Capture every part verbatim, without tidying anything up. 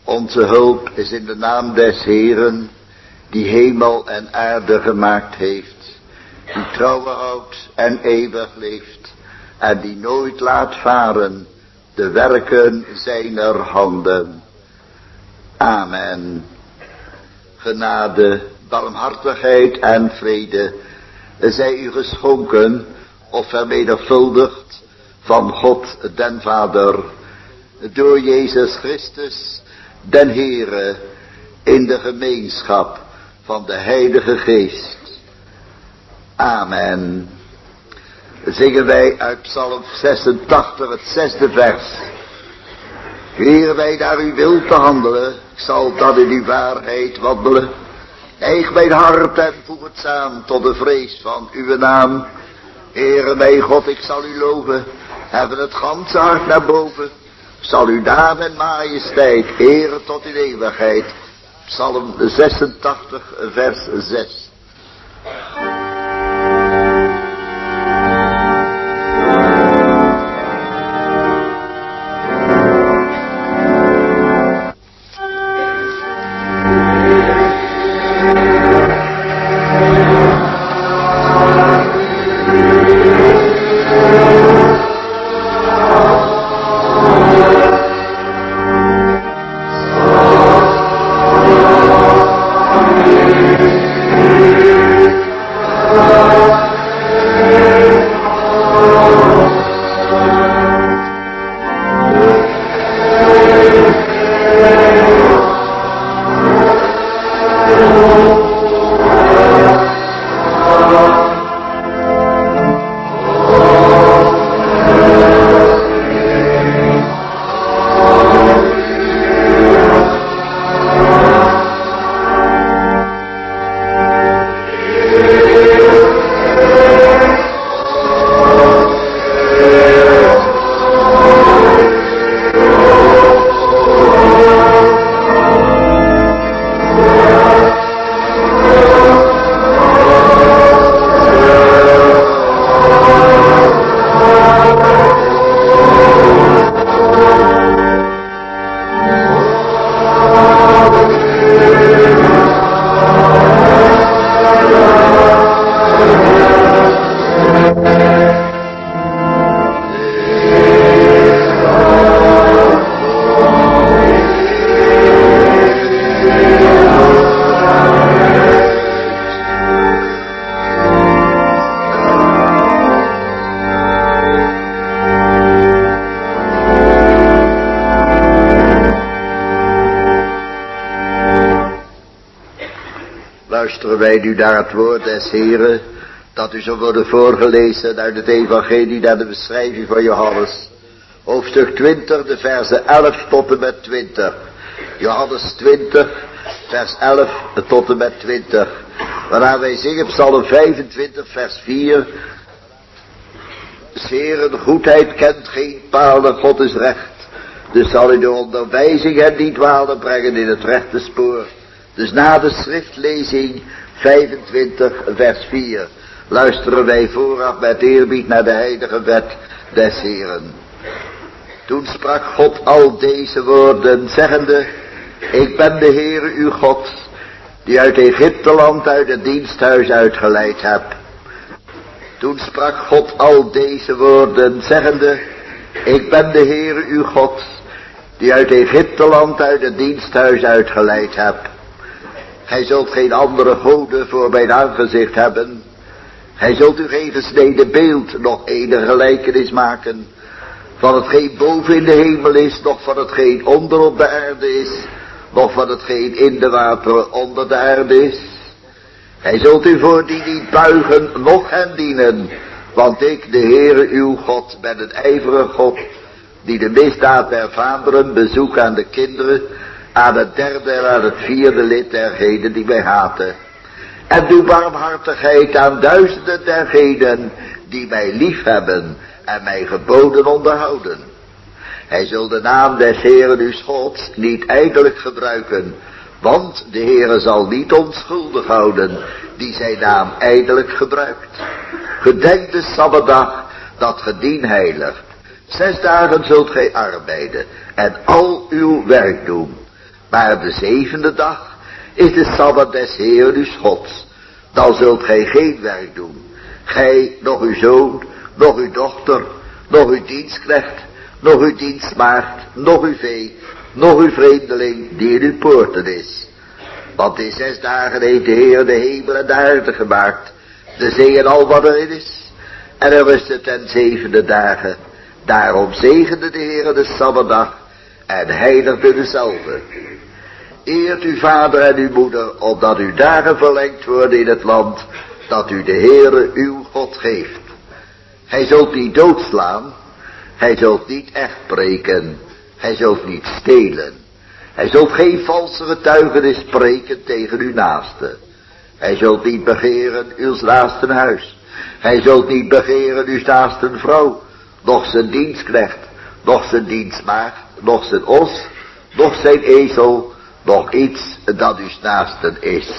Onze hulp is in de naam des Heeren, die hemel en aarde gemaakt heeft, die trouwe houdt en eeuwig leeft, en die nooit laat varen de werken zijner handen. Amen. Genade, barmhartigheid en vrede zij u geschonken of vermenigvuldigd van God den Vader, door Jezus Christus den Heere, in de gemeenschap van de Heilige Geest. Amen. Zingen wij uit Psalm zesentachtig, het zesde vers. Heer, wij naar uw wil te handelen, ik zal dan in uw waarheid wandelen. Neig mijn hart en voeg het samen tot de vrees van uw naam. Heere mijn God, ik zal u loven, heffen het ganse hart naar boven. Zal uw naam en majesteit eren tot in eeuwigheid. Psalm zesentachtig, vers zes. Luisteren wij nu naar het woord des Heren, dat u zal worden voorgelezen uit het evangelie naar de beschrijving van Johannes. Hoofdstuk twintig, de versen elf tot en met twintig. Johannes twintig, vers elf tot en met twintig. Waarna wij zingen Psalm vijfentwintig, vers vier. Heren, goedheid kent geen palen, God is recht. Dus zal u de onderwijzing hen niet dwalen brengen in het rechte spoor. Dus na de schriftlezing vijfentwintig vers vier luisteren wij vooraf met eerbied naar de heilige wet des Heren. Toen sprak God al deze woorden, zeggende, ik ben de Heere uw God, die uit Egypteland uit het diensthuis uitgeleid heb. Toen sprak God al deze woorden, zeggende, ik ben de Heere uw God, die uit Egypteland uit het diensthuis uitgeleid heb. Gij zult geen andere goden voor mijn aangezicht hebben. Gij zult u geen gesneden beeld, nog enige gelijkenis maken, van hetgeen boven in de hemel is, nog van hetgeen onder op de aarde is, nog van hetgeen in de wateren onder de aarde is. Gij zult u voor die niet buigen, noch hen dienen, want ik, de Heere uw God, ben een ijverige God, die de misdaad der vaderen bezoekt aan de kinderen, aan het derde en aan het vierde lid dergenen die mij haten. En doe barmhartigheid aan duizenden dergenen die mij lief hebben en mijn geboden onderhouden. Hij zult de naam des Heeren uw Gods niet ijdelijk gebruiken, want de Heere zal niet onschuldig houden die zijn naam ijdelijk gebruikt. Gedenk de Sabbatdag, dat gedien heiligt. Zes dagen zult gij arbeiden en al uw werk doen. Maar de zevende dag is de Sabbat des Heeren uws Gods. Dan zult gij geen werk doen. Gij, nog uw zoon, nog uw dochter, nog uw dienstknecht, nog uw dienstmaagd, nog uw vee, nog uw vreemdeling die in uw poorten is. Want in zes dagen heeft de Heer de hemel en de aarde gemaakt, de zee en al wat erin is. En er rustte ten zevende dagen. Daarom zegende de Heer de Sabbatdag en heiligde dezelfde. Eert uw vader en uw moeder, opdat uw dagen verlengd worden in het land dat u de Heere uw God geeft. Gij zult niet doodslaan, gij zult niet echt preken, gij zult niet stelen. Gij zult geen valse getuigenis spreken tegen uw naaste. Gij zult niet begeren uw naasten huis. Gij zult niet begeren uw naasten vrouw, noch zijn dienstknecht, noch zijn dienstmaagd, noch zijn os, noch zijn ezel, nog iets dat uw naasten is.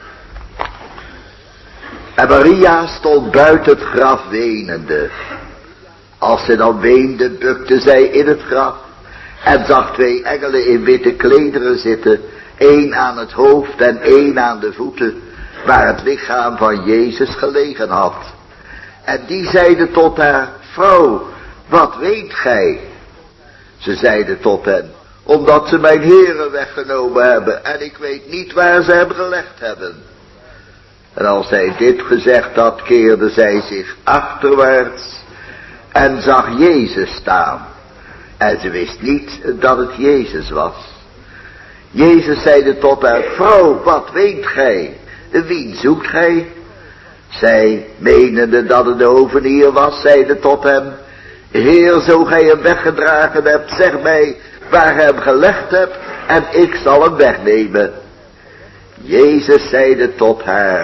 En Maria stond buiten het graf wenende. Als ze dan weende, bukte zij in het graf en zag twee engelen in witte klederen zitten, één aan het hoofd en één aan de voeten, waar het lichaam van Jezus gelegen had. En die zeiden tot haar: vrouw, wat weent gij? Ze zeiden tot hen: omdat ze mijn heren weggenomen hebben en ik weet niet waar ze hem gelegd hebben. En als zij dit gezegd had, keerde zij zich achterwaarts en zag Jezus staan. En ze wist niet dat het Jezus was. Jezus zeide tot haar: vrouw, wat weent gij? Wien zoekt gij? Zij, menende dat het de hovenier was, zeide tot hem: Heer, zo gij hem weggedragen hebt, zeg mij waar gij hem gelegd hebt en ik zal hem wegnemen. Jezus zeide tot haar: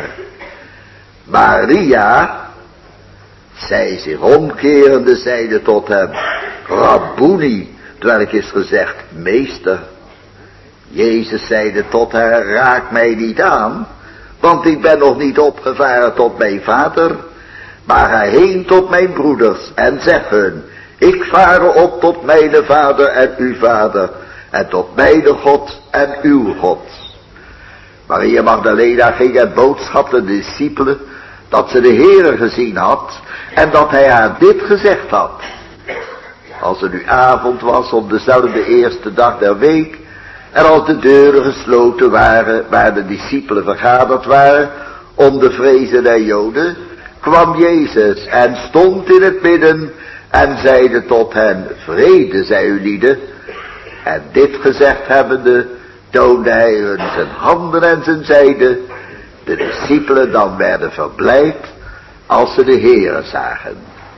Maria. Zij zich omkerende zeide tot hem: Rabboni, terwijl is gezegd meester. Jezus zeide tot haar: raak mij niet aan, want ik ben nog niet opgevaren tot mijn vader, maar ga heen tot mijn broeders en zeg hun: ik vare op tot mijn vader en uw vader, en tot mijn God en uw God. Maria Magdalena ging en boodschapte de discipelen dat ze de Heere gezien had en dat hij haar dit gezegd had. Als het nu avond was op dezelfde eerste dag der week, en als de deuren gesloten waren waar de discipelen vergaderd waren om de vrezen der Joden, kwam Jezus en stond in het midden en zeide tot hen: vrede zij u lieden. En dit gezegd hebbende, toonde hij hun zijn handen en zijn zijde. De discipelen dan werden verblijd als ze de Heere zagen.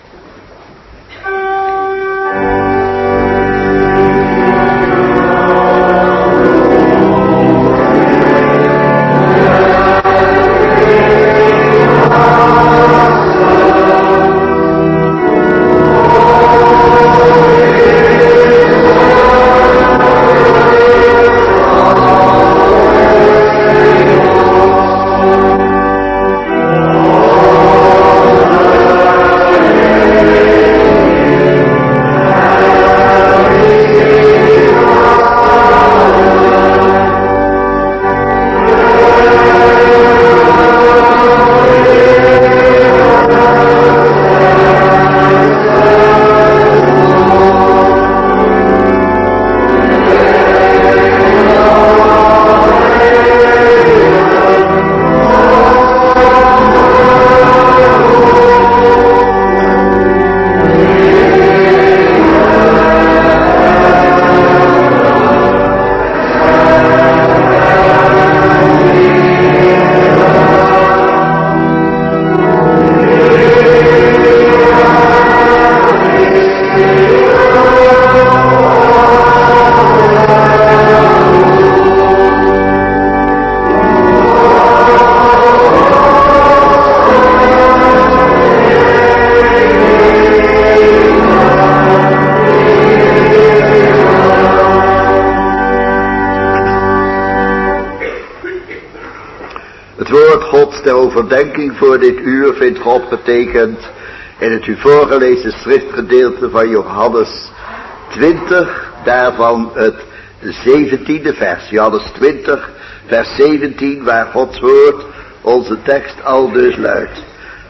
Ter overdenking voor dit uur vindt God getekend in het u voorgelezen schriftgedeelte van Johannes twintig, daarvan het De zeventiende vers, Johannes twintig, vers zeventien, waar Gods woord onze tekst al dus luidt.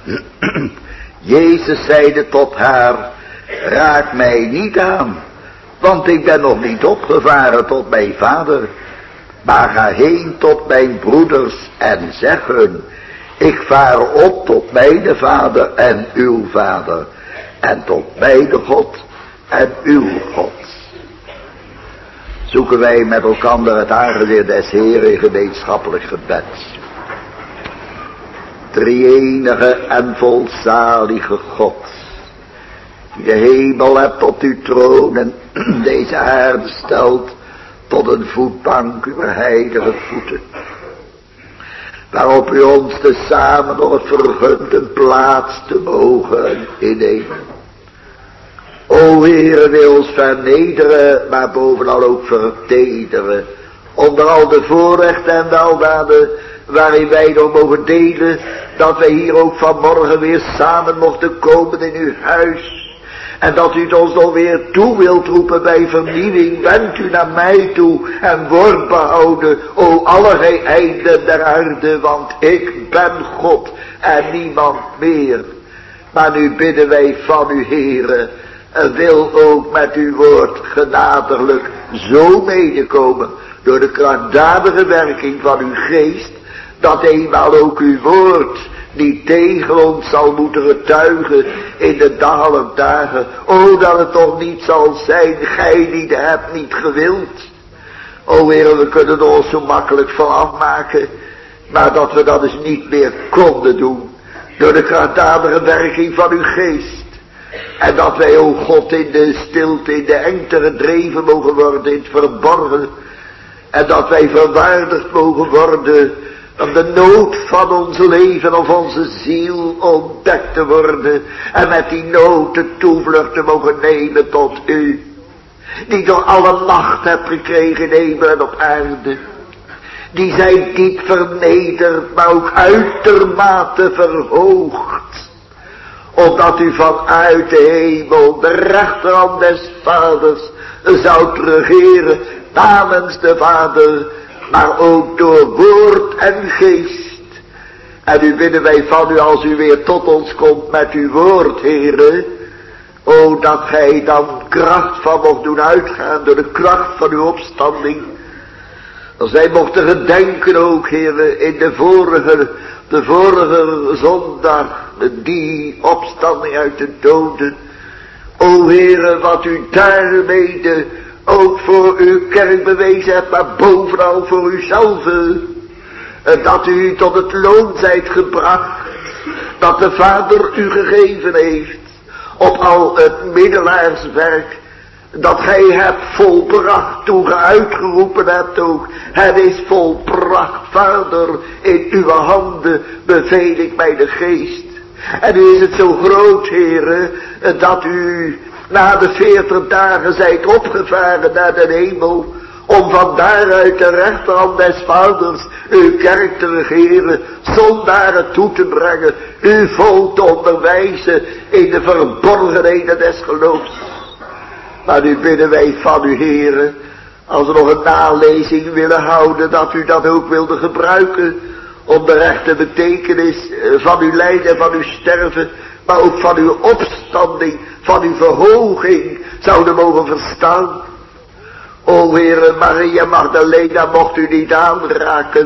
Jezus zeide tot haar, raak mij niet aan, want ik ben nog niet opgevaren tot mijn vader. Maar ga heen tot mijn broeders en zeg hun, ik vaar op tot mijn vader en uw vader, en tot mijn God en uw God. Zoeken wij met elkaar het aangezicht des Heeren in gemeenschappelijk gebed. Drie-enige en volzalige God, die de hemel hebt tot uw troon en deze aarde stelt tot een voetbank uw heilige voeten, waarop u ons tezamen nog het vergunt een plaats te mogen innemen. O Heere, wil ons vernederen, maar bovenal ook vertederen, onder al de voorrechten en de aldaden waarin wij nog mogen delen, dat wij hier ook vanmorgen weer samen mochten komen in uw huis. En dat u het ons nog weer toe wilt roepen bij vernieuwing. Wend u naar mij toe en word behouden, o alle gij einden der aarde, want ik ben God en niemand meer. Maar nu bidden wij van u, Heere, en wil ook met uw woord genadiglijk zo medekomen door de krachtdadige werking van uw geest, dat eenmaal ook uw woord niet tegen ons zal moeten getuigen in de dagelijkse dagen. O, dat het toch niet zal zijn, gij die het hebt niet gewild. O Heer, we kunnen er ons zo makkelijk van afmaken, maar dat we dat dus niet meer konden doen, door de krachtdadige werking van uw geest. En dat wij, o God, in de stilte, in de engte gedreven mogen worden, in het verborgen. En dat wij verwaardigd mogen worden om de nood van ons leven of onze ziel ontdekt te worden. En met die nood de toevlucht te mogen nemen tot u, die door alle macht hebt gekregen in hemel en op aarde. Die zij niet vernederd, maar ook uitermate verhoogd, opdat u vanuit de hemel de rechterhand des vaders zoudt regeren namens de Vader, maar ook door woord en geest. En nu bidden wij van u, als u weer tot ons komt met uw woord, Heere, o, dat gij dan kracht van mocht doen uitgaan door de kracht van uw opstanding. Als wij mochten gedenken ook, Heere, in de vorige, de vorige zondag, die opstanding uit de doden. O Heere, wat u daarmee ook voor uw kerk bewezen hebt, maar bovenal voor uzelf. Dat u tot het loon zijt gebracht, dat de Vader u gegeven heeft, op al het middelaarswerk, dat gij hebt volbracht, toen ge uitgeroepen hebt ook, het is volbracht, Vader, in uw handen beveel ik mij de geest. En nu is het zo groot, Heere, dat u na de veertig dagen zijt opgevaren naar de hemel, om van daaruit de rechterhand des Vaders uw kerk te regeren, zondaren toe te brengen, uw volk te onderwijzen in de verborgenheden des geloofs. Maar nu bidden wij van u, Heere, als we nog een nalezing willen houden, dat u dat ook wilde gebruiken, om de rechte betekenis van uw lijden en van uw sterven, maar ook van uw opstanding, van uw verhoging, zouden mogen verstaan. O Heere, Maria Magdalena mocht u niet aanraken.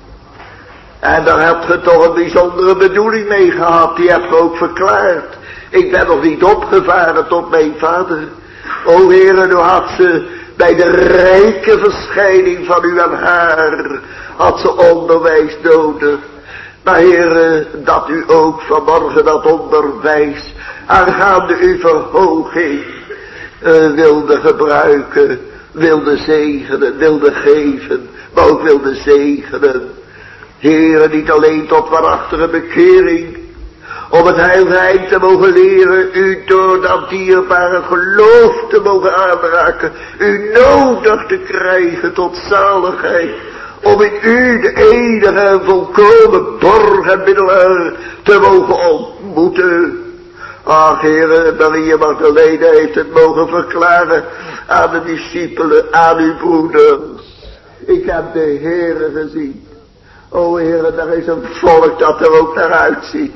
En daar hebt ge toch een bijzondere bedoeling mee gehad, die hebt ge ook verklaard. Ik ben nog niet opgevaren tot mijn Vader. O Heere, nu had ze bij de rijke verschijning van u en haar, had ze onderwijs nodig. Maar Heere, dat u ook vanmorgen dat onderwijs aangaande uw verhoging uh, wilde gebruiken, wilde zegenen, wilde geven, maar ook wilde zegenen. Heere, niet alleen tot waarachtige bekering, om het heiligheid te mogen leren, u door dat dierbare geloof te mogen aanraken, u nodig te krijgen tot zaligheid, om in u de enige en volkomen borg en middelaar te mogen ontmoeten. Ach, Heere, Maria Magdalena heeft het mogen verklaren, aan de discipelen, aan uw broeders. Ik heb de Heere gezien. O Heere, daar is een volk dat er ook naar uitziet.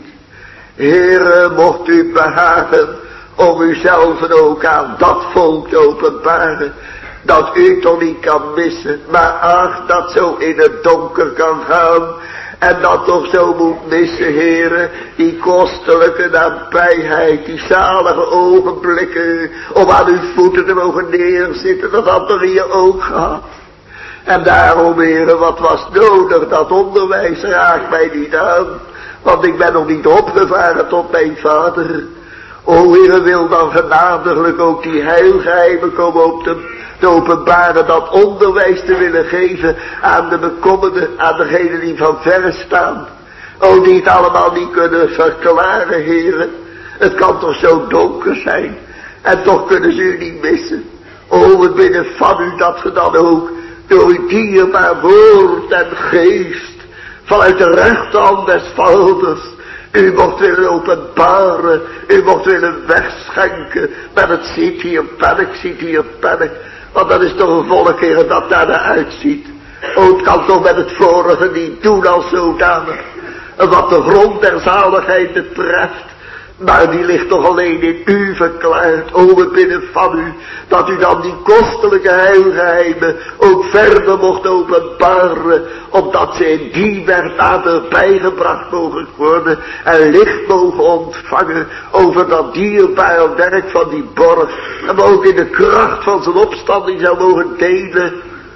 Heere, mocht u behagen om uzelf ook aan dat volk te openbaren. Dat u toch niet kan missen, maar ach, dat zo in het donker kan gaan. En dat toch zo moet missen, Heere, die kostelijke nabijheid, die zalige ogenblikken, om aan uw voeten te mogen neerzitten, dat had er hier ook gehad. En daarom, Heere, wat was nodig, dat onderwijs raakt mij niet aan, want ik ben nog niet opgevaren tot mijn vader. O Heere, wil dan genadiglijk ook die heilgeheimen komen op te, te openbaren, dat onderwijs te willen geven aan de bekommerden, aan degenen die van verre staan. O, die het allemaal niet kunnen verklaren, Heere. Het kan toch zo donker zijn, en toch kunnen ze u niet missen. O, we bidden van u dat we dan ook door uw dierbaar woord en geest, vanuit de rechterhand des vaders, u mocht willen openbaren, u mocht willen wegschenken, maar het ziet hier pennek, ziet hier pennek, want dat is toch een volk, Heer, dat daar naar uitziet. O, het kan toch met het vorige niet doen als zodanig. En wat de grond der zaligheid betreft, maar die ligt toch alleen in u verklaard. O, we bidden van u, dat u dan die kostelijke heilgeheimen ook verder mocht openbaren, opdat ze in die werd naderbij gebracht mogen worden en licht mogen ontvangen over dat dierbare werk van die borg, en we ook in de kracht van zijn opstanding zou mogen delen.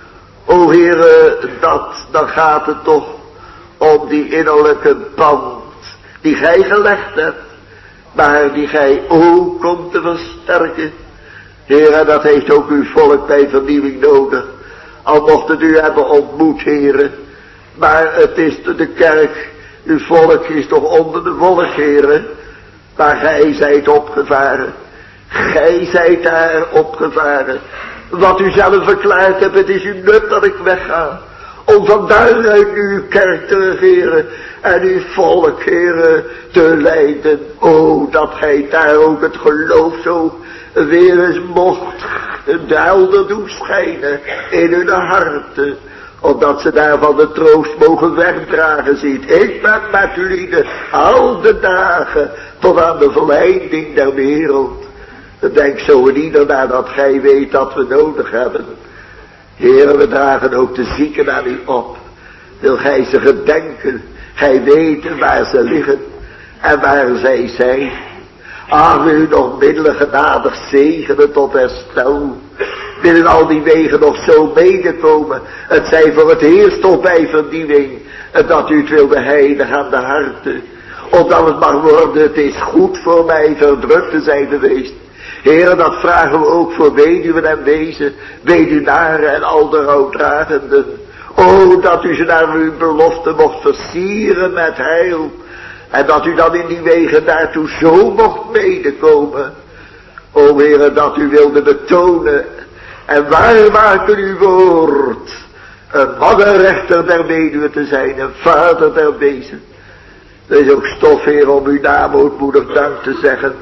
O Heere, dat, dan gaat het toch om die innerlijke band die gij gelegd hebt, maar die gij ook komt te versterken. Heere, dat heeft ook uw volk bij vernieuwing nodig. Al mocht het u hebben ontmoet, Heere. Maar het is de kerk, uw volk is toch onder de volk, Heere. Maar gij zijt opgevaren. Gij zijt daar opgevaren. Wat u zelf verklaard hebt, het is uw nut dat ik wegga. Om van daaruit uw kerk te regeren en uw volk, Heere, te leiden. O, dat gij daar ook het geloof zo weer eens mocht helder doen schijnen in hun harten. Opdat ze daarvan de troost mogen wegdragen, ziet. Ik ben met jullie al de dagen tot aan de verleiding der wereld. Denk zo in ieder naar dat gij weet dat we nodig hebben. Heere, we dragen ook de zieken aan u op. Wil gij ze gedenken, gij weet waar ze liggen en waar zij zijn. Ach, wil u nog middelen genadig zegenen tot herstel. Willen al die wegen nog zo medekomen. Het zij voor het eerst toch bij vernieuwing, dat u het wilde heiligen aan de harten. Opdat het mag worden, het is goed voor mij verdrukt te zijn geweest. Heere, dat vragen we ook voor weduwen en wezen, weduwnaren en al de rouwdragenden. O, dat u ze naar uw belofte mocht versieren met heil. En dat u dan in die wegen daartoe zo mocht medekomen. O Heere, dat u wilde betonen en waarmaken uw woord. Een mannenrechter der weduwe te zijn, een vader der wezen. Er is ook stof, Heer, om uw naam ootmoedig dank te zeggen.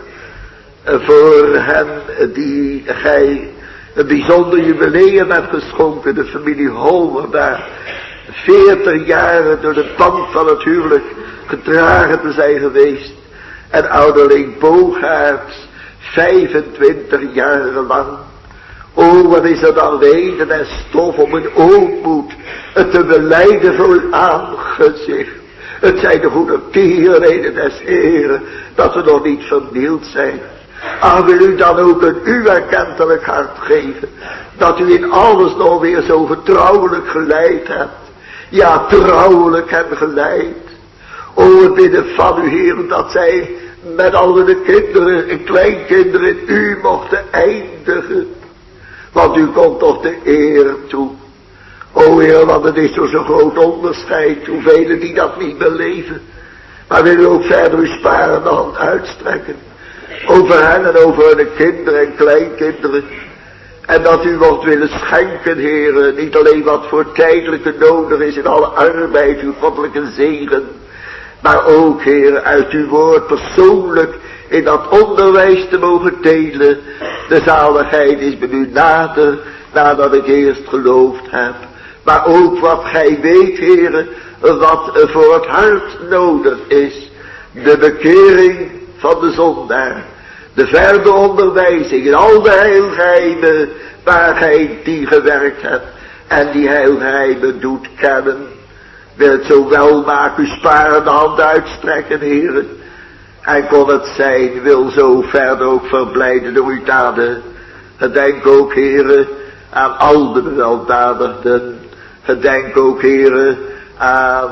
Voor hen die gij een bijzonder jubileum hebt geschonken, de familie Holmer daar. Veertig jaren door de band van het huwelijk gedragen te zijn geweest. En ouderling Boogaerts, vijfentwintig jaren lang. O, wat is er dan reden en stof om een ootmoed te belijden voor uw aangezicht. Het zijn de goede tierenheden des Heeren, dat we nog niet vernield zijn. Ah, wil u dan ook een u erkentelijk hart geven, dat u in alles nog weer zo vertrouwelijk geleid hebt. Ja, trouwelijk en geleid. O, we bidden van u, Heer, dat zij met alle de kinderen en kleinkinderen in u mochten eindigen. Want u komt toch de eer toe. O Heer, want het is toch zo'n groot onderscheid, hoeveel die dat niet beleven. Maar wil u ook verder uw sparende hand uitstrekken. Over hen en over hun kinderen en kleinkinderen. En dat u mocht willen schenken, Heer, niet alleen wat voor tijdelijke nodig is in alle arbeid, uw goddelijke zegen. Maar ook, Heer, uit uw woord persoonlijk in dat onderwijs te mogen delen. De zaligheid is bij u nader, nadat ik eerst geloofd heb. Maar ook wat gij weet, heren, wat voor het hart nodig is. De bekering van de zondaar. De verdere onderwijzing in al de heilgeheimen waar gij die gewerkt hebt. En die heilgeheimen doet kennen. Wil het zo wel maken, u sparen de hand uitstrekken, heren. En kon het zijn, wil zo verder ook verblijden door uw daden. Gedenk ook, heren, aan al de beweldadigden. Gedenk ook, heren, aan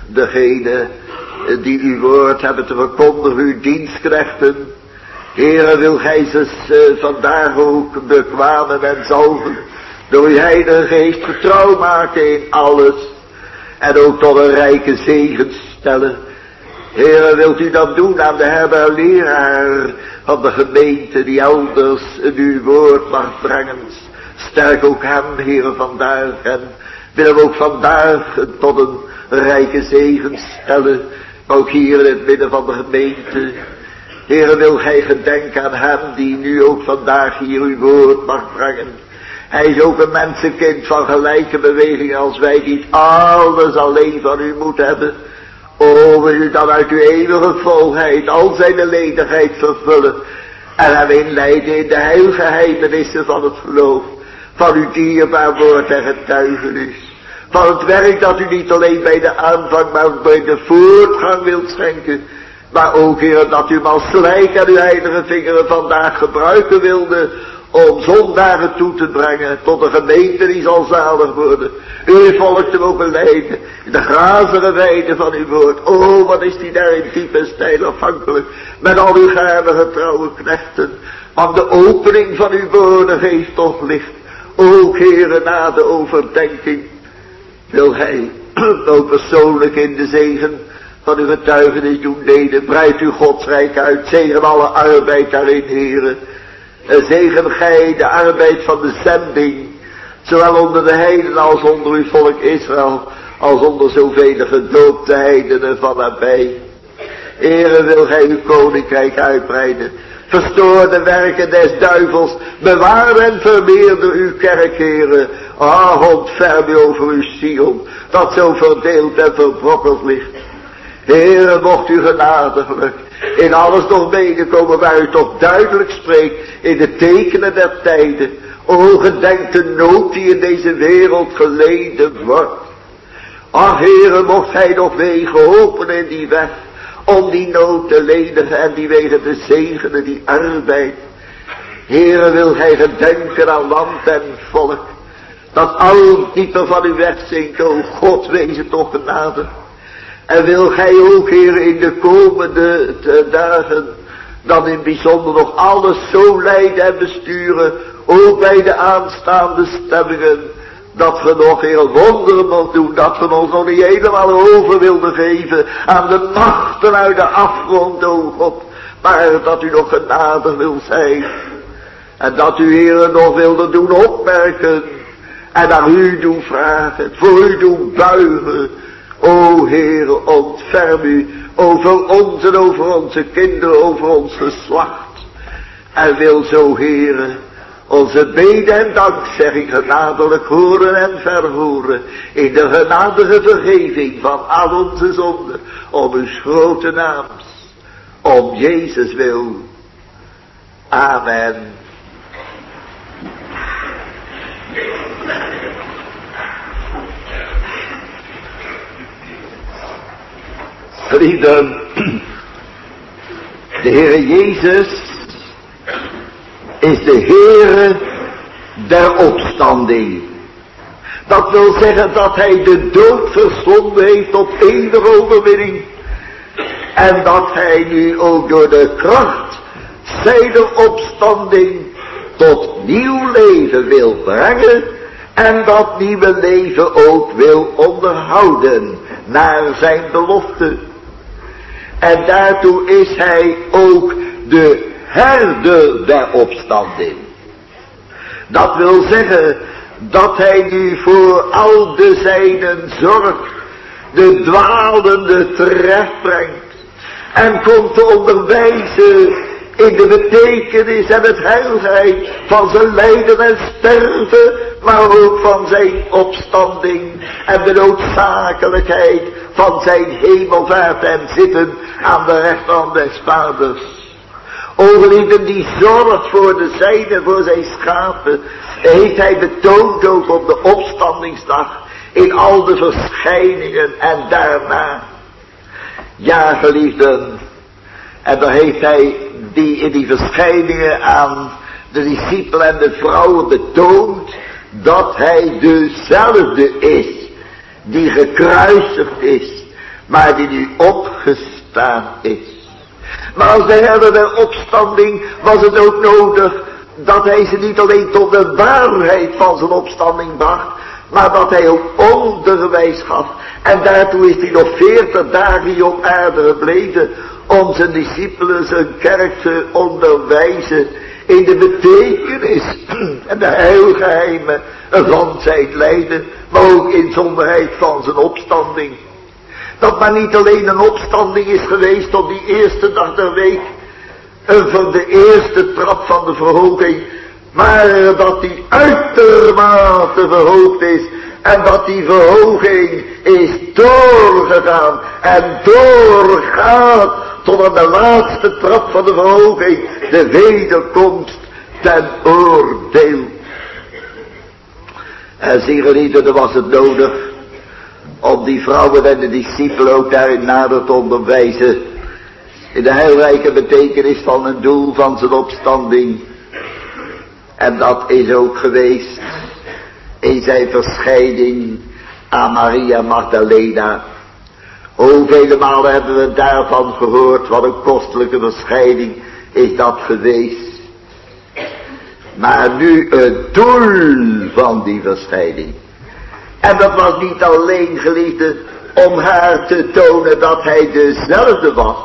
degene die uw woord hebben te verkondigen, uw dienstknechten. Heren, wil gij ze uh, vandaag ook bekwamen en zalven. Door uw heilige geest vertrouw maken in alles. En ook tot een rijke zegen stellen. Heren, wilt u dat doen aan de herder leraar van de gemeente die elders uw woord mag brengen. Sterk ook hem, heren, vandaag. En willen we ook vandaag tot een rijke zegen stellen. Ook hier in het midden van de gemeente. Heren, wil gij gedenken aan hem die nu ook vandaag hier uw woord mag brengen. Hij is ook een mensenkind van gelijke beweging als wij, die alles alleen van u moet hebben. O, wil u dan uit uw eeuwige volheid al zijn ledigheid vervullen en hem inleiden in de heilgeheimenissen van het geloof, van uw dierbaar woord en getuigenis, van het werk dat u niet alleen bij de aanvang, maar ook bij de voortgang wilt schenken, maar ook, Heer, dat u hem als slijk aan uw heilige vingeren vandaag gebruiken wilde om zondaren toe te brengen tot een gemeente die zal zalig worden. U volgt hem ook beleiden in de grazige weide van uw woord. O, wat is die daar in diep en steil afhankelijk met al uw gaardige trouwe knechten. Want de opening van uw woorden geeft toch licht. Ook, Heere, na de overdenking wil hij ook persoonlijk in de zegen van uw getuigenis doen delen. Breid uw godsrijk uit, zegen alle arbeid daarin, Heere. En zegen gij de arbeid van de zending, zowel onder de heidenen als onder uw volk Israël, als onder zoveel gedoopte heidenen van nabij. Heere, wil gij uw koninkrijk uitbreiden. Verstoor de werken des duivels, bewaar en vermeerder uw kerk, Heere. Ah, ontferm u over uw Sion, dat zo verdeeld en verbrokkeld ligt. Heere, mocht u genadiglijk in alles nog medekomen waar u toch duidelijk spreekt in de tekenen der tijden. O, gedenk de nood die in deze wereld geleden wordt. Ach, Heere, mocht gij nog wegen openen in die weg om die nood te lenigen en die wegen te zegenen, die arbeid. Heere, wil gij gedenken aan land en volk, dat al dieper van u wegzinkt. O God, wees het toch genadig. En wil gij ook, Heer, in de komende dagen dan in bijzonder nog alles zo leiden en besturen, ook bij de aanstaande stemmingen, dat we nog, Heer, wonderen mogen doen, dat we ons nog niet helemaal over wilden geven aan de machten uit de afgrond, o God, maar dat u nog genadig wil zijn. En dat u, Heer, nog wilde doen opmerken en naar u doen vragen, voor u doen buigen. O Heere, ontferm u over ons en over onze kinderen, over ons geslacht. En wil zo, Heere, onze beden en dankzegging genadelijk horen en verhoren in de genadige vergeving van al onze zonden, om uw grote naams, om Jezus wil. Amen. Vrienden, de Heere Jezus is de Heere der opstanding. Dat wil zeggen dat hij de dood verslonden heeft tot eeuwige overwinning. En dat hij nu ook door de kracht zijner opstanding tot nieuw leven wil brengen. En dat nieuwe leven ook wil onderhouden naar zijn belofte. En daartoe is hij ook de herder der opstanding. Dat wil zeggen dat hij nu voor al de zijnen zorgt, de dwalende terecht brengt en komt te onderwijzen in de betekenis en het heilheid van zijn lijden en sterven, maar ook van zijn opstanding en de noodzakelijkheid van zijn hemelvaart en zitten aan de rechterhand des Vaders. O geliefden, die zorgt voor de zijnen, voor zijn schapen, heeft hij betoond ook op de opstandingsdag in al de verschijningen en daarna. Ja, geliefden, en dan heeft hij die in die verschijningen aan de discipelen en de vrouwen betoond dat hij dezelfde is die gekruisigd is, maar die nu opgestaan is. Maar als de herder der opstanding was het ook nodig dat hij ze niet alleen tot de waarheid van zijn opstanding bracht, maar dat hij ook onderwijs gaf. En daartoe is hij nog veertig dagen hier op aarde gebleven om zijn discipelen, zijn kerk te onderwijzen in de betekenis en de heilgeheimen van zijn lijden, maar ook in zonderheid van zijn opstanding. Dat maar niet alleen een opstanding is geweest op die eerste dag der week, van de eerste trap van de verhoging, maar dat die uitermate verhoogd is en dat die verhoging is doorgegaan en doorgaat tot aan de laatste trap van de verhoging, de wederkomst ten oordeel. En zie geliefden, dan was het nodig om die vrouwen en de discipelen ook daarin nader te onderwijzen in de heilrijke betekenis van het doel van zijn opstanding. En dat is ook geweest in zijn verschijning aan Maria Magdalena. Hoeveel malen hebben we daarvan gehoord, wat een kostelijke verschijning is dat geweest. Maar nu het doel van die verschijning. En dat was niet alleen, geliefde, om haar te tonen dat hij dezelfde was,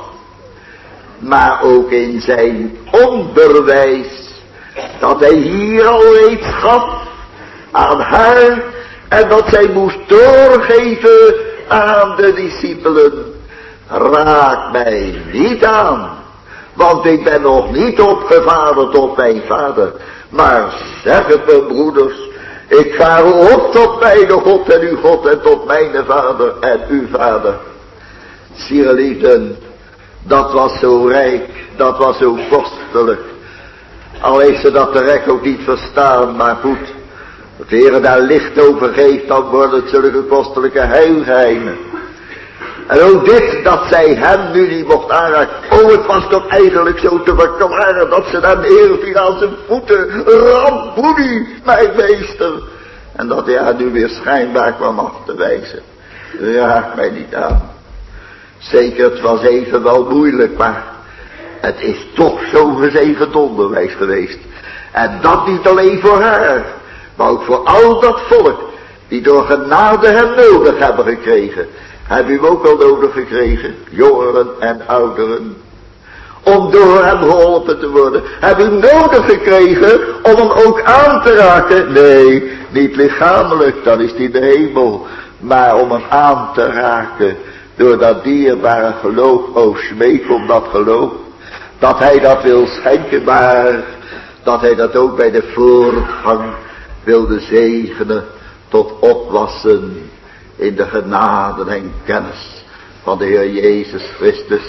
maar ook in zijn onderwijs, dat hij hier al reeds gaf aan haar en dat zij moest doorgeven aan de discipelen. Raak mij niet aan, want ik ben nog niet opgevaren tot mijn vader, maar zeg het mijn broeders, ik vaar op tot mijn God en uw God en tot mijn vader en uw vader. Zie geliefden, dat was zo rijk, dat was zo kostelijk. Al heeft ze dat terecht ook niet verstaan, maar goed. Als de Heer daar licht over geeft, dan worden het zulke kostelijke heilgeheimen. En ook dit, dat zij hem nu niet mocht aanraken. Oh, het was toch eigenlijk zo te verklaren dat ze daar neerviel aan zijn voeten. Rabboni, mijn meester. En dat hij haar nu weer schijnbaar kwam af te wijzen. Raak mij niet aan. Zeker, het was even wel moeilijk, maar het is toch zo'n gezegend onderwijs geweest. En dat niet alleen voor haar, maar ook voor al dat volk die door genade hem nodig hebben gekregen. Heb u hem ook al nodig gekregen, jongeren en ouderen, om door hem geholpen te worden? Heb u hem nodig gekregen om hem ook aan te raken? Nee, niet lichamelijk, dan is hij in de hemel, maar om hem aan te raken door dat dierbare geloof. O, smeek om dat geloof, dat hij dat wil schenken, maar dat hij dat ook bij de voortgang wilde zegenen tot opwassen in de genade en kennis van de Heer Jezus Christus.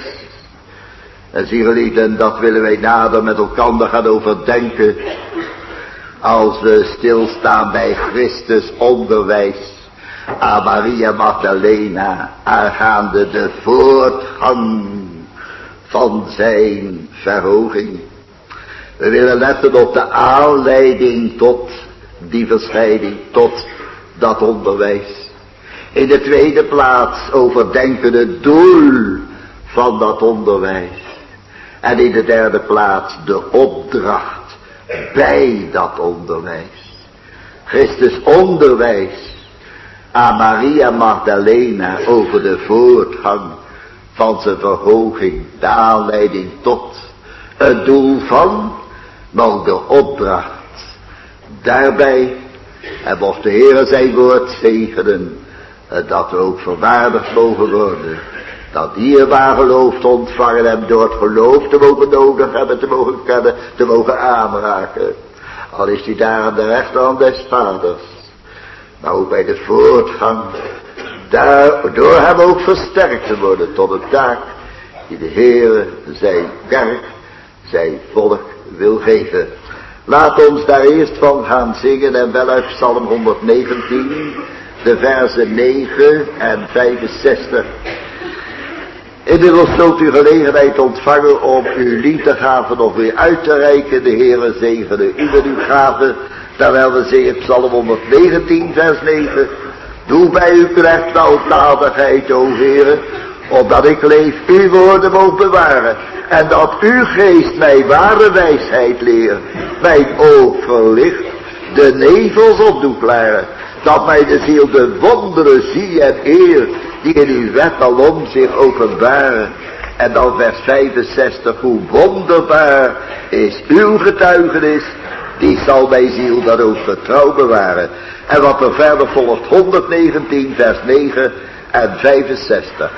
En zie geliefden, dat willen wij nader met elkaar gaan overdenken als we stilstaan bij Christus onderwijs aan Maria Magdalena aangaande de voortgang van zijn verhoging. We willen letten op de aanleiding tot die verschijning, tot dat onderwijs. In de tweede plaats overdenken het doel van dat onderwijs. En in de derde plaats de opdracht bij dat onderwijs. Christus onderwijs aan Maria Magdalena over de voortgang van zijn verhoging, de aanleiding tot, het doel van, maar de opdracht. Daarbij, en mocht de Heer zijn woord zegenen, dat we ook verwaardigd mogen worden dat dierbaar geloof te ontvangen en door het geloof te mogen nodig hebben, te mogen kennen, te mogen aanraken. Al is hij daar aan de rechterhand des vaders. Maar ook bij de voortgang, daardoor hem ook versterkt te worden tot een taak die de Heere zijn kerk, zijn volk wil geven. Laat ons daar eerst van gaan zingen en wel uit Psalm honderdnegentien, de versen negen en vijfenzestig. Inmiddels zult u gelegenheid ontvangen om uw lied te gaven of weer uit te reiken. De Heere zegene u met uw gaven, terwijl we zingen Psalm honderdnegentien vers negen. Doe bij uw knecht weldadigheid, o Heere, opdat ik leef uw woorden mogen bewaren, en dat uw geest mij ware wijsheid leert, mijn oog verlicht, de nevels opdoet klaren, dat mij de ziel de wonderen zie en eer, die in uw wet alom zich openbaren. En dan vers vijfenzestig, hoe wonderbaar is uw getuigenis, die zal mijn ziel dan ook vertrouw bewaren. En wat er verder volgt, honderdnegentien vers negen en vijfenzestig.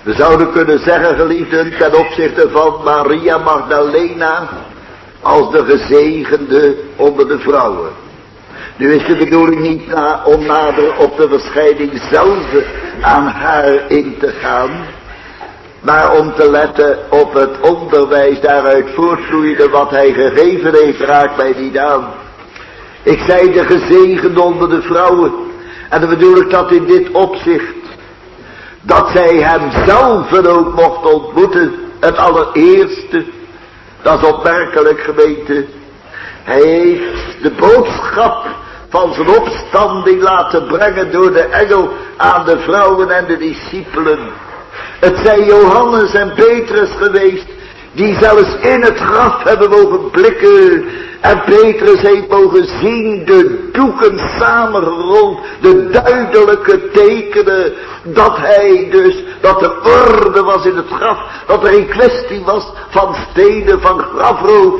We zouden kunnen zeggen, geliefden, ten opzichte van Maria Magdalena als de gezegende onder de vrouwen. Nu is de bedoeling niet na, om nader op de verschijning zelf aan haar in te gaan, maar om te letten op het onderwijs daaruit voortvloeiende wat hij gegeven heeft, raakt mij niet aan. Ik zei de gezegende onder de vrouwen, en dan bedoel ik dat in dit opzicht, dat zij hem zelf ook mocht ontmoeten, het allereerste. Dat is opmerkelijk, gemeente. Hij heeft de boodschap van zijn opstanding laten brengen door de engel aan de vrouwen en de discipelen. Het zijn Johannes en Petrus geweest, die zelfs in het graf hebben mogen blikken. En Petrus heeft mogen zien de doeken samengerold, de duidelijke tekenen, dat hij dus, dat er orde was in het graf, dat er een kwestie was van steden, van grafroof.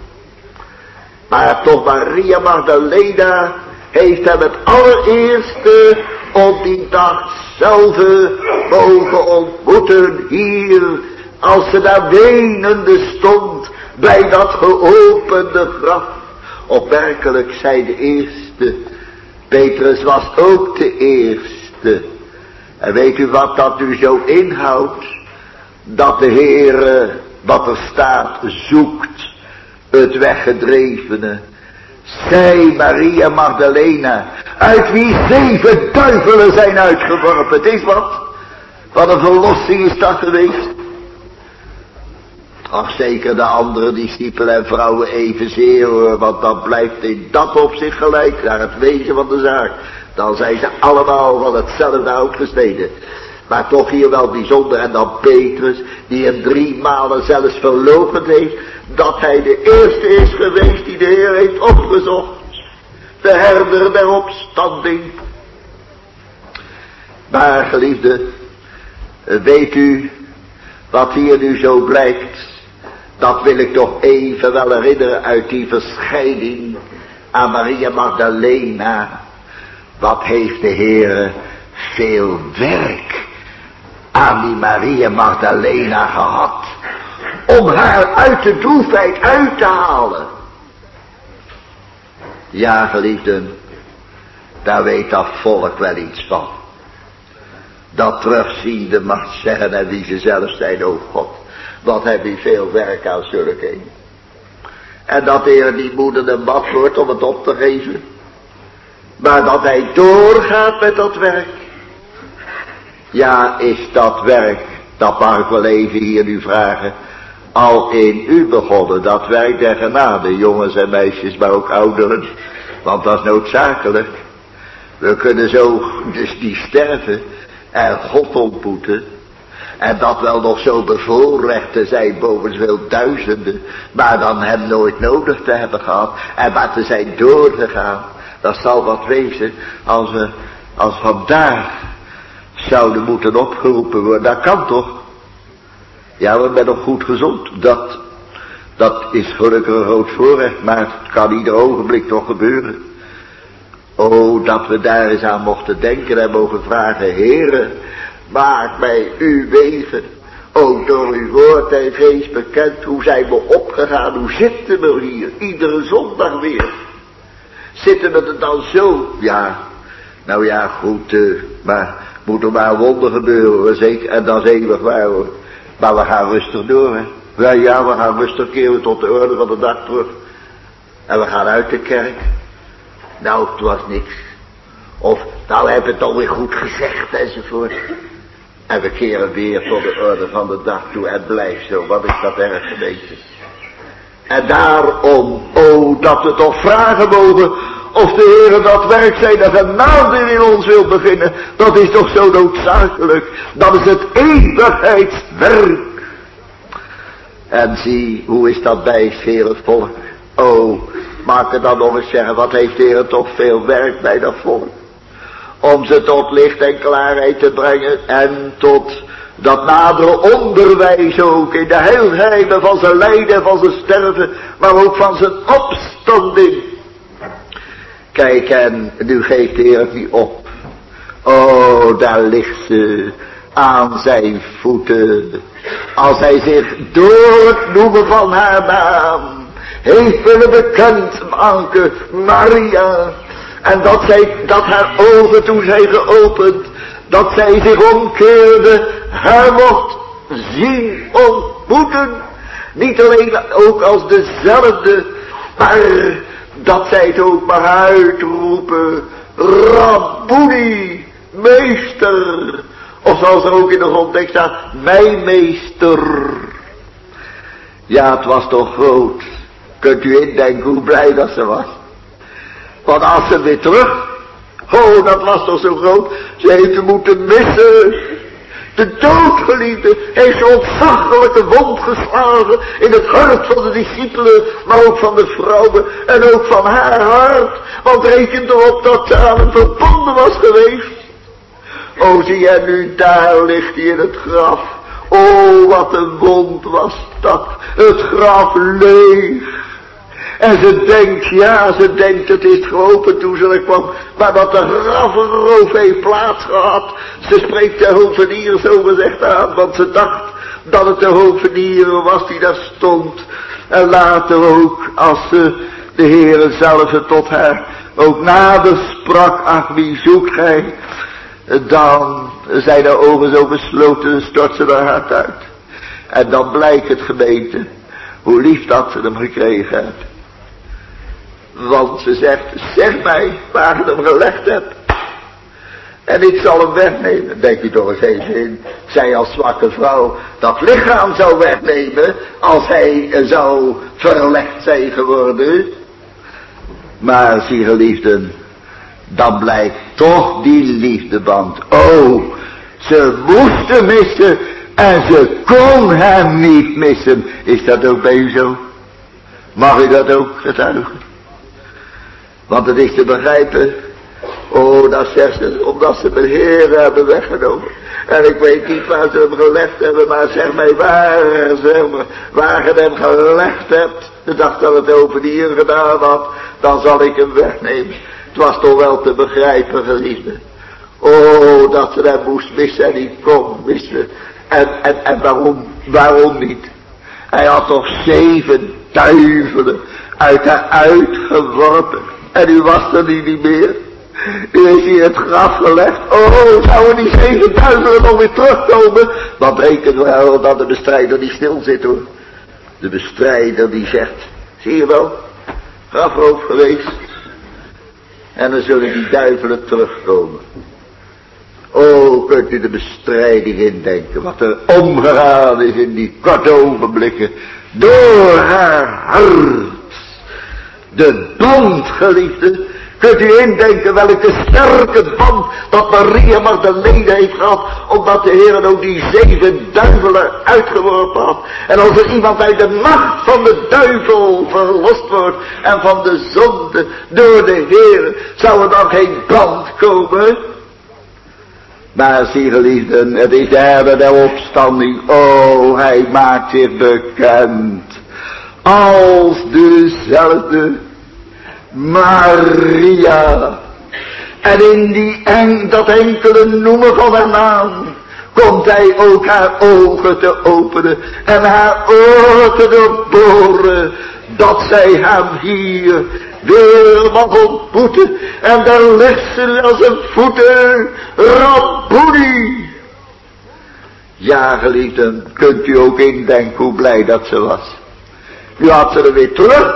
Maar toch Maria Magdalena heeft hem het allereerste op die dag zelf mogen ontmoeten hier, als ze daar wenende stond bij dat geopende graf. Opmerkelijk, zij de eerste. Petrus was ook de eerste. En weet u wat dat nu zo inhoudt? Dat de Heere, wat er staat, zoekt het weggedrevene. Zij, Maria Magdalena, uit wie zeven duivelen zijn uitgeworpen. Het is wat. Wat een verlossing is dat geweest. Ach, zeker de andere discipelen en vrouwen evenzeer hoor, want dat blijft in dat opzicht gelijk naar het wezen van de zaak. Dan zijn ze allemaal van hetzelfde hout gesneden. Maar toch hier wel bijzonder, en dan Petrus, die hem drie malen zelfs verloochend heeft, dat hij de eerste is geweest die de Heer heeft opgezocht. De herder der opstanding. Maar geliefde, weet u wat hier nu zo blijkt? Dat wil ik toch even wel herinneren uit die verschijning aan Maria Magdalena. Wat heeft de Heer veel werk aan die Maria Magdalena gehad. Om haar uit de droefheid uit te halen. Ja, geliefden, daar weet dat volk wel iets van. Dat terugziende mag zeggen en wie ze zelf zijn, o God. Wat heb je veel werk aan zulke. En dat de Heer die moeder een bad wordt om het op te geven. Maar dat hij doorgaat met dat werk. Ja, is dat werk, dat mag ik wel even hier nu vragen, al in u begonnen, dat werk der genade, jongens en meisjes, maar ook ouderen. Want dat is noodzakelijk. We kunnen zo dus die sterven en God ontmoeten. En dat wel nog zo bevoorrecht te zijn boven zoveel duizenden, maar dan hem nooit nodig te hebben gehad en maar te zijn doorgegaan. Dat zal wat wezen als we als vandaag zouden moeten opgeroepen worden. Dat kan toch? Ja, we zijn nog goed gezond. Dat, dat is gelukkig een groot voorrecht, maar het kan ieder ogenblik toch gebeuren. Oh, dat we daar eens aan mochten denken en mogen vragen, Heere, maak mij uw wegen, ook door uw woord en geest bekend. Hoe zijn we opgegaan, hoe zitten we hier, iedere zondag weer. Zitten we er dan zo? Ja, nou ja, goed, uh, maar moet er maar een wonder gebeuren, zeker, en dat is eeuwig waar hoor. Maar we gaan rustig door, hè. Ja, ja, we gaan rustig keren tot de orde van de dag terug. En we gaan uit de kerk. Nou, het was niks. Of, nou heb het alweer goed gezegd, enzovoort. En we keren weer tot de orde van de dag toe en blijf zo. Wat is dat erg geweest. En daarom, oh, dat we toch vragen mogen of de Heer dat werk zijn de genade in ons wil beginnen. Dat is toch zo noodzakelijk. Dat is het eeuwigheidswerk. En zie, hoe is dat bij vele volk? Oh, maak het dan nog eens zeggen, wat heeft de Heer toch veel werk bij dat volk. Om ze tot licht en klaarheid te brengen en tot dat nadere onderwijs ook in de heilgeheimen van zijn lijden en van zijn sterven, maar ook van zijn opstanding. Kijk, en nu geeft de Heer het niet op. Oh, daar ligt ze, aan zijn voeten. Als hij zich door het noemen van haar naam heeft willen bekendmaken, Maria. En dat zij, dat haar ogen toen zijn geopend, dat zij zich omkeerde, haar mocht zien, ontmoeten. Niet alleen ook als dezelfde, maar dat zij het ook maar uitroepen, Rabboni, meester. Of zoals er ook in de grondtekst staat, mijn meester. Ja, het was toch groot. Kunt u indenken hoe blij dat ze was. Want als ze weer terug, oh dat was toch zo groot. Ze heeft hem moeten missen. De doodgeliefde heeft zo'n ontzaglijke wond geslagen in het hart van de discipelen, maar ook van de vrouwen en ook van haar hart. Want reken erop dat ze aan hem verbonden was geweest. O zie je nu, daar ligt hij in het graf. O wat een wond was dat, het graf leeg. En ze denkt, ja, ze denkt, het is geopend toen ze er kwam, maar dat de grafenroof heeft plaatsgehad. Ze spreekt de hovenier zo gezegd aan, want ze dacht dat het de hovenier was die daar stond. En later ook, als ze de Heere zelf tot haar ook nader sprak, ach wie zoekt gij? Dan zijn de ogen zo besloten en stort ze haar hart uit. En dan blijkt het, gemeente, hoe lief dat ze hem gekregen heeft. Want ze zegt, zeg mij waar je hem gelegd hebt. En ik zal hem wegnemen. Denk je toch eens even in. Zij als zwakke vrouw dat lichaam zou wegnemen als hij zou verlegd zijn geworden. Maar zie geliefden, dan blijkt toch die liefdeband. Oh, ze moesten missen en ze kon hem niet missen. Is dat ook bij u zo? Mag u dat ook getuigen? Want het is te begrijpen. Oh, dat zegt ze, omdat ze mijn Heer hebben weggenomen. En ik weet niet waar ze hem gelegd hebben, maar zeg mij waar, zeg maar, waar je hem gelegd hebt. De dag dat het ovenier gedaan had, dan zal ik hem wegnemen. Het was toch wel te begrijpen, geliefde. Oh, dat ze hem moest missen en niet kon missen. En, en, en waarom, waarom niet? Hij had toch zeven duivelen uit haar uitgeworpen. En u was er niet meer. U is hier in het graf gelegd. Oh, zouden die zeven duivelen nog weer terugkomen? Want reken wel dat de bestrijder niet stil zit hoor. De bestrijder die zegt, zie je wel, grafroof geweest. En dan zullen die duivelen terugkomen. Oh, kunt u de bestrijding indenken, wat er omgegaan is in die korte ogenblikken. Door haar hart. De band, geliefde. Kunt u indenken welke sterke band dat Maria Magdalena heeft gehad, omdat de Heer ook die zeven duivelen uitgeworpen had. En als er iemand uit de macht van de duivel verlost wordt en van de zonde door de Heer, zou er dan geen band komen? Maar zie geliefden, het is de herder der opstanding. Oh, hij maakt zich bekend als dezelfde Maria. En in die en dat enkele noemen van haar naam komt hij ook haar ogen te openen en haar oren te doorboren, dat zij hem hier weer mag ontmoeten. En daar ligt ze als een voeten, Rabboni. Ja, geliefden, kunt u ook indenken hoe blij dat ze was. U had ze er weer terug.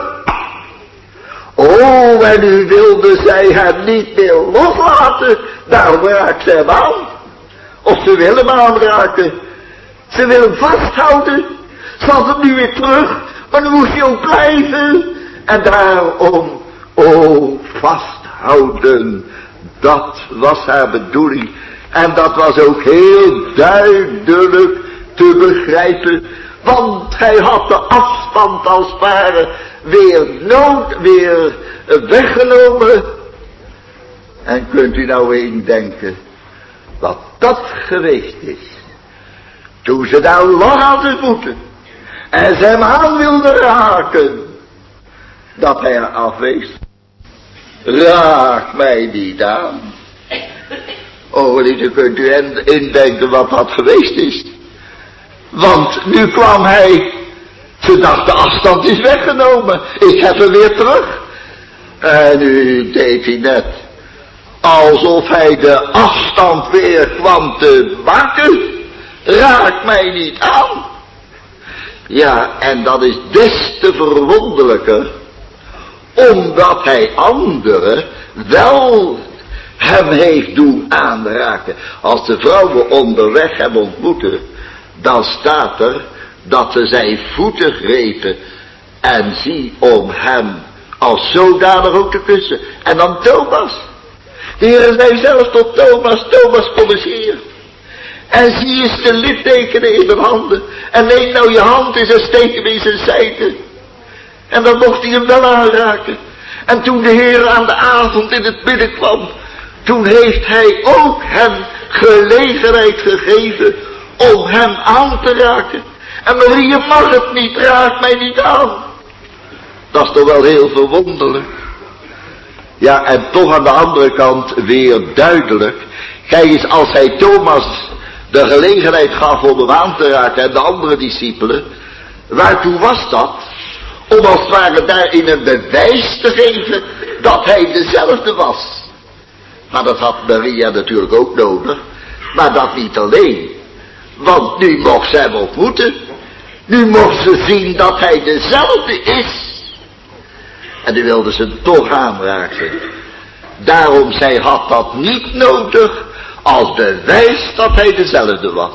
Oh, en u wilde zij hem niet meer loslaten. Daarom raakt ze hem aan. Of ze wil hem aanraken. Ze wil hem vasthouden. Ze had hem nu weer terug. Maar dan moest hij ook blijven. En daarom, oh, vasthouden. Dat was haar bedoeling. En dat was ook heel duidelijk te begrijpen. Want hij had de afstand als het ware weer nood, weer weggenomen. En kunt u nou indenken wat dat geweest is. Toen ze daar lag aan zijn voeten en ze hem aan wilde raken, dat hij haar afwees. Raak mij niet aan. Oh, lieve, kunt u indenken wat dat geweest is. Want nu kwam hij, ze dacht de afstand is weggenomen, ik heb hem weer terug. En nu deed hij net alsof hij de afstand weer kwam te maken. Raak mij niet aan. Ja, en dat is des te verwonderlijker, omdat hij anderen wel hem heeft doen aanraken. Als de vrouwen onderweg hem ontmoeten, dan staat er dat ze zijn voeten grepen en zie om hem als zodanig ook te kussen. En dan Thomas. De Heer zei zelfs tot Thomas, Thomas, kom eens hier. En zie eens de littekenen in mijn handen. En neem nou je hand eens en steek hem in zijn zijde. En dan mocht hij hem wel aanraken. En toen de Heer aan de avond in het midden kwam, toen heeft hij ook hem gelegenheid gegeven om hem aan te raken. En Marie, je mag het niet, raak mij niet aan. Dat is toch wel heel verwonderlijk. Ja, en toch aan de andere kant weer duidelijk. Kijk eens, als hij Thomas de gelegenheid gaf om hem aan te raken en de andere discipelen, waartoe was dat? Om als het ware daarin een bewijs te geven dat hij dezelfde was. Maar dat had Maria natuurlijk ook nodig, maar dat niet alleen. Want nu mocht ze hem ontmoeten. Nu mocht ze zien dat hij dezelfde is. En nu wilde ze hem toch aanraken. Daarom, zij had dat niet nodig als bewijs dat hij dezelfde was.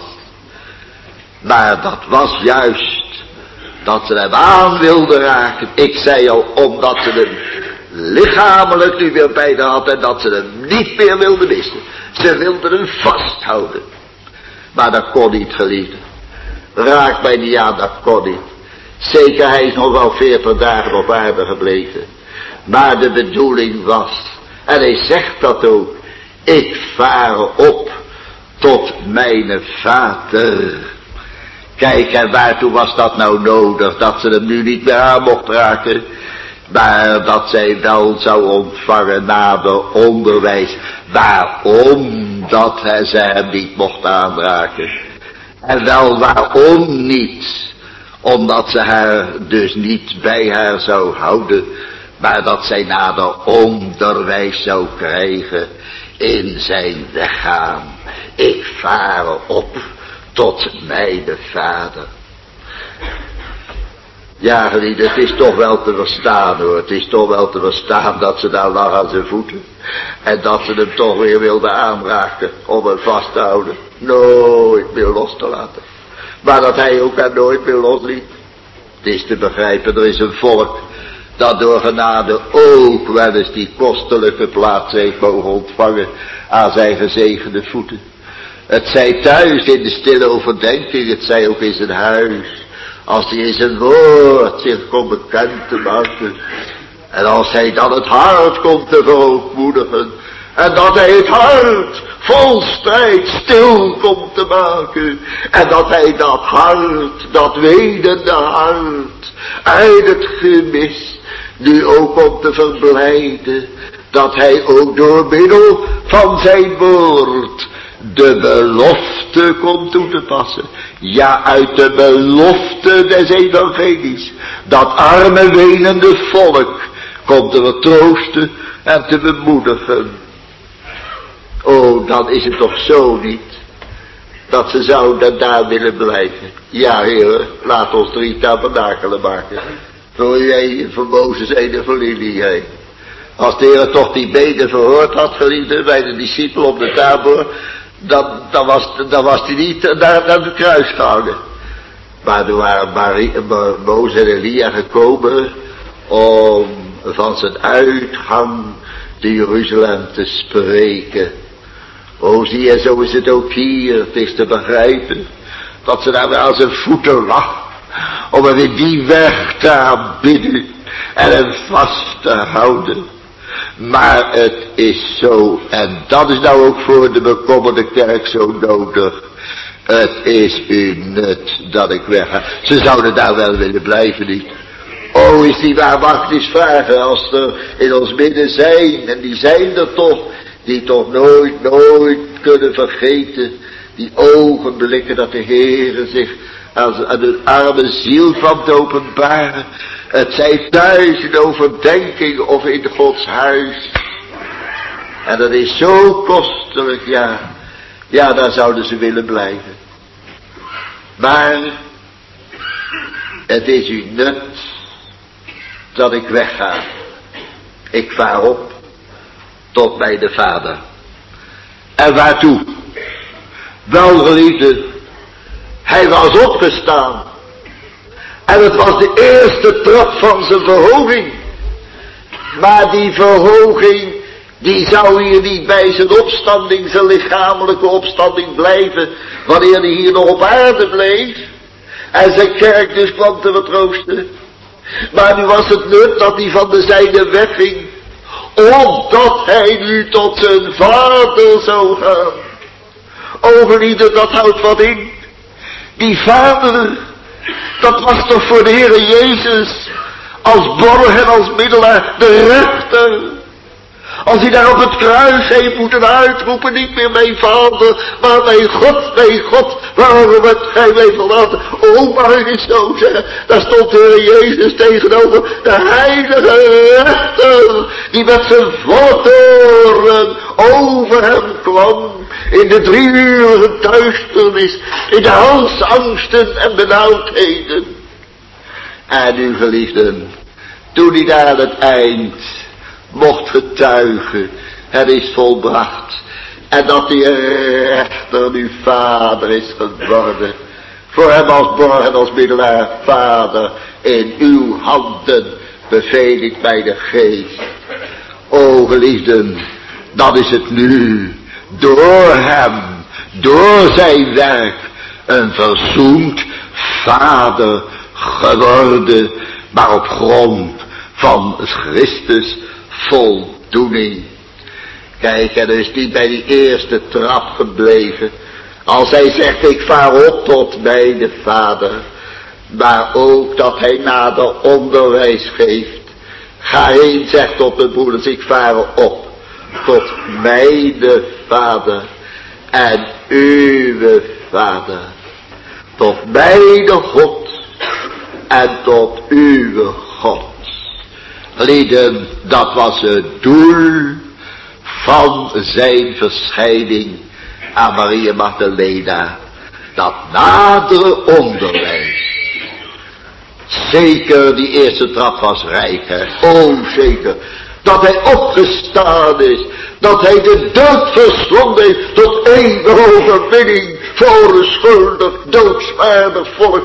Maar dat was juist dat ze hem aan wilde raken. Ik zei al, omdat ze hem lichamelijk nu weer bij haar had en dat ze hem niet meer wilde missen. Ze wilde hem vasthouden. Maar dat kon niet, geliefde. Raak mij niet aan, dat kon niet. Zeker, hij is nog wel veertig dagen op aarde gebleven. Maar de bedoeling was, en hij zegt dat ook, ik vaar op tot mijn vader. Kijk, en waartoe was dat nou nodig, dat ze hem nu niet meer aan mocht raken, maar dat zij wel zou ontvangen na de onderwijs. Waarom dat hij ze hem niet mocht aanraken? En wel waarom niet? Omdat ze haar dus niet bij haar zou houden, maar dat zij nader onderwijs zou krijgen in zijn weggaan. Ik vaar op tot mijn vader. Ja, geliefde, het is toch wel te verstaan hoor. Het is toch wel te verstaan dat ze daar lag aan zijn voeten. En dat ze hem toch weer wilde aanraken om hem vast te houden. Nooit meer los te laten. Maar dat hij ook haar nooit meer losliet. Het is te begrijpen, er is een volk dat door genade ook wel eens die kostelijke plaats heeft mogen ontvangen aan zijn gezegende voeten. Het zij thuis in de stille overdenking, het zij ook in zijn huis. Als hij in zijn woord zich kon bekend te maken. En als hij dan het hart komt te verootmoedigen. En dat hij het hart vol strijd stil komt te maken. En dat hij dat hart, dat wedende hart, uit het gemis nu ook komt te verblijden. Dat hij ook door middel van zijn woord de belofte komt toe te passen. Ja, uit de belofte des evangelies. Dat arme wenende volk komt te vertroosten en te bemoedigen. Oh, dan is het toch zo niet dat ze zouden daar willen blijven. Ja, heren, laat ons drie tabernakelen maken. Voor jij, voor Mozes en voor Lilie heen. Als de Heer toch die beden verhoord had, geliefde, bij de discipelen op de Tabor, dan, dan, was, dan was hij niet naar, naar het kruis gehangen. Maar er waren Marie, Mozes en Elia gekomen om van zijn uitgang te Jeruzalem te spreken. O, zie je, zo is het ook hier. Het is te begrijpen dat ze daar weer aan zijn voeten lag, om hem in die weg te aanbidden en hem vast te houden. Maar het is zo, en dat is nou ook voor de bekommerde kerk zo nodig. Het is u nut dat ik wegga. Ze zouden daar wel willen blijven, niet? Oh, is die waar, mag ik eens vragen, als er in ons midden zijn, en die zijn er toch, die toch nooit, nooit kunnen vergeten die ogenblikken dat de Heere zich als aan een arme ziel kwam te openbaren. Het zij thuis in overdenking of in Gods huis. En dat is zo kostelijk, ja. Ja, daar zouden ze willen blijven. Maar het is u nut dat ik wegga. Ik vaar op tot bij de Vader. En waartoe? Welgeliefde, hij was opgestaan. En het was de eerste trap van zijn verhoging. Maar die verhoging, die zou hier niet bij zijn opstanding, zijn lichamelijke opstanding blijven, wanneer hij hier nog op aarde bleef. En zijn kerk dus kwam te vertroosten. Maar nu was het nut dat hij van de zijde wegging, opdat hij nu tot zijn Vader zou gaan. Overlieden, dat houdt wat in. Die Vader, dat was toch voor de Heere Jezus, als borg en als middelaar, de rechter. Als hij daar op het kruis heeft moeten uitroepen, niet meer mijn Vader, maar mijn God, mijn God, waarom hebt gij mij verlaten? Oh, mag ik eens zo zeggen, daar stond de Heer Jezus tegenover de heilige rechter, die met zijn volle toorn over hem kwam, in de drie uren duisternis, in de halsangsten en benauwdheden. En u geliefden, toen hij daar aan het eind mocht getuigen, het is volbracht, en dat die rechter nu Vader is geworden, voor hem als borg en als middelaar, Vader, in uw handen beveel ik mij de geest. O geliefden, dat is het nu, door hem, door zijn werk, een verzoend Vader geworden, maar op grond van Christus voldoening. Kijk, en er is niet bij die eerste trap gebleven. Als hij zegt, ik vaar op tot bij de Vader. Maar ook dat hij nader onderwijs geeft. Ga heen, zegt tot de broeders, ik vaar op tot mij de Vader en uw Vader. Tot mij de God en tot uw God. Lieden, dat was het doel van zijn verschijning aan Maria Magdalena. Dat nadere onderwijs. Zeker, die eerste trap was rijk, hè. Oh, zeker. Dat hij opgestaan is. Dat hij de dood verslonden heeft tot eeuwige overwinning voor een schuldig, doodswaardig volk.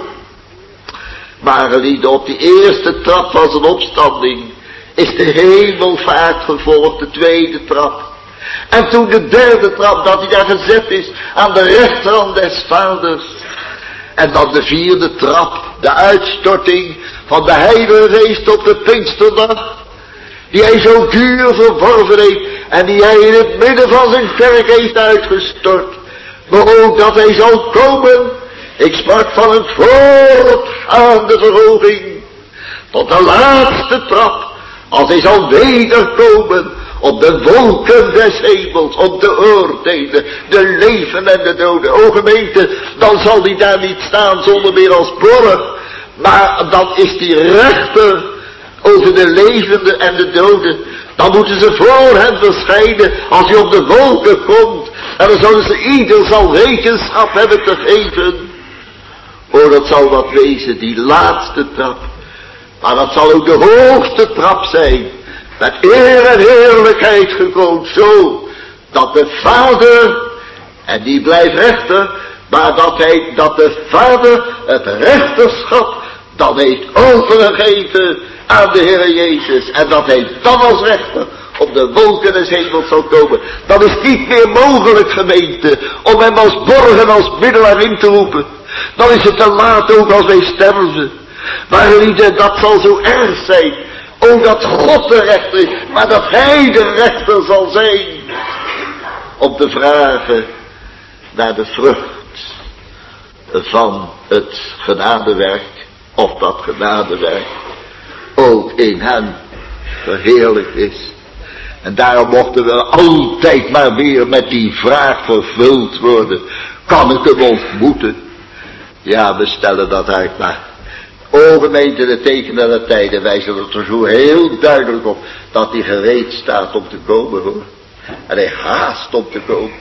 Maar lieden, op die eerste trap van zijn opstanding is de hemelvaart gevolgd, de tweede trap. En toen de derde trap, dat hij daar gezet is aan de rechterhand des Vaders. En dan de vierde trap, de uitstorting van de Heilige Geest op de Pinksterdag. Die hij zo duur verworven heeft en die hij in het midden van zijn kerk heeft uitgestort. Maar ook dat hij zal komen, ik sprak van een voortgaande verhoging, tot de laatste trap, als hij zal wederkomen op de wolken des hemels, op de oordelen, de leven en de doden. O gemeente, dan zal hij daar niet staan zonder meer als borg, maar dan is die rechter over de levenden en de doden. Dan moeten ze voor hem verschijnen als hij op de wolken komt. En dan zullen ze ieder zal rekenschap hebben te geven. O, dat zal wat wezen, die laatste trap. Maar dat zal ook de hoogste trap zijn. Met eer en heerlijkheid gekroond. Zo, dat de Vader, en die blijft rechter, maar dat hij, dat de Vader het rechterschap dan heeft overgegeven aan de Heer Jezus. En dat hij dan als rechter op de wolken des hemels zal komen. Dan is niet meer mogelijk, gemeente, om hem als borg en als middelaar in te roepen. Dan is het te laat ook als wij sterven. Maar lieden, dat zal zo erg zijn. Ook dat God de rechter is, maar dat hij de rechter zal zijn. Om te vragen naar de vrucht van het genadewerk. Of dat genadewerk ook in hem verheerlijkt is. En daarom mochten we altijd maar weer met die vraag vervuld worden. Kan ik hem ontmoeten? Ja, we stellen dat uit, maar o gemeente, de tekenen der tijden wijzen het er zo heel duidelijk op dat hij gereed staat om te komen, hoor. En hij haast om te komen.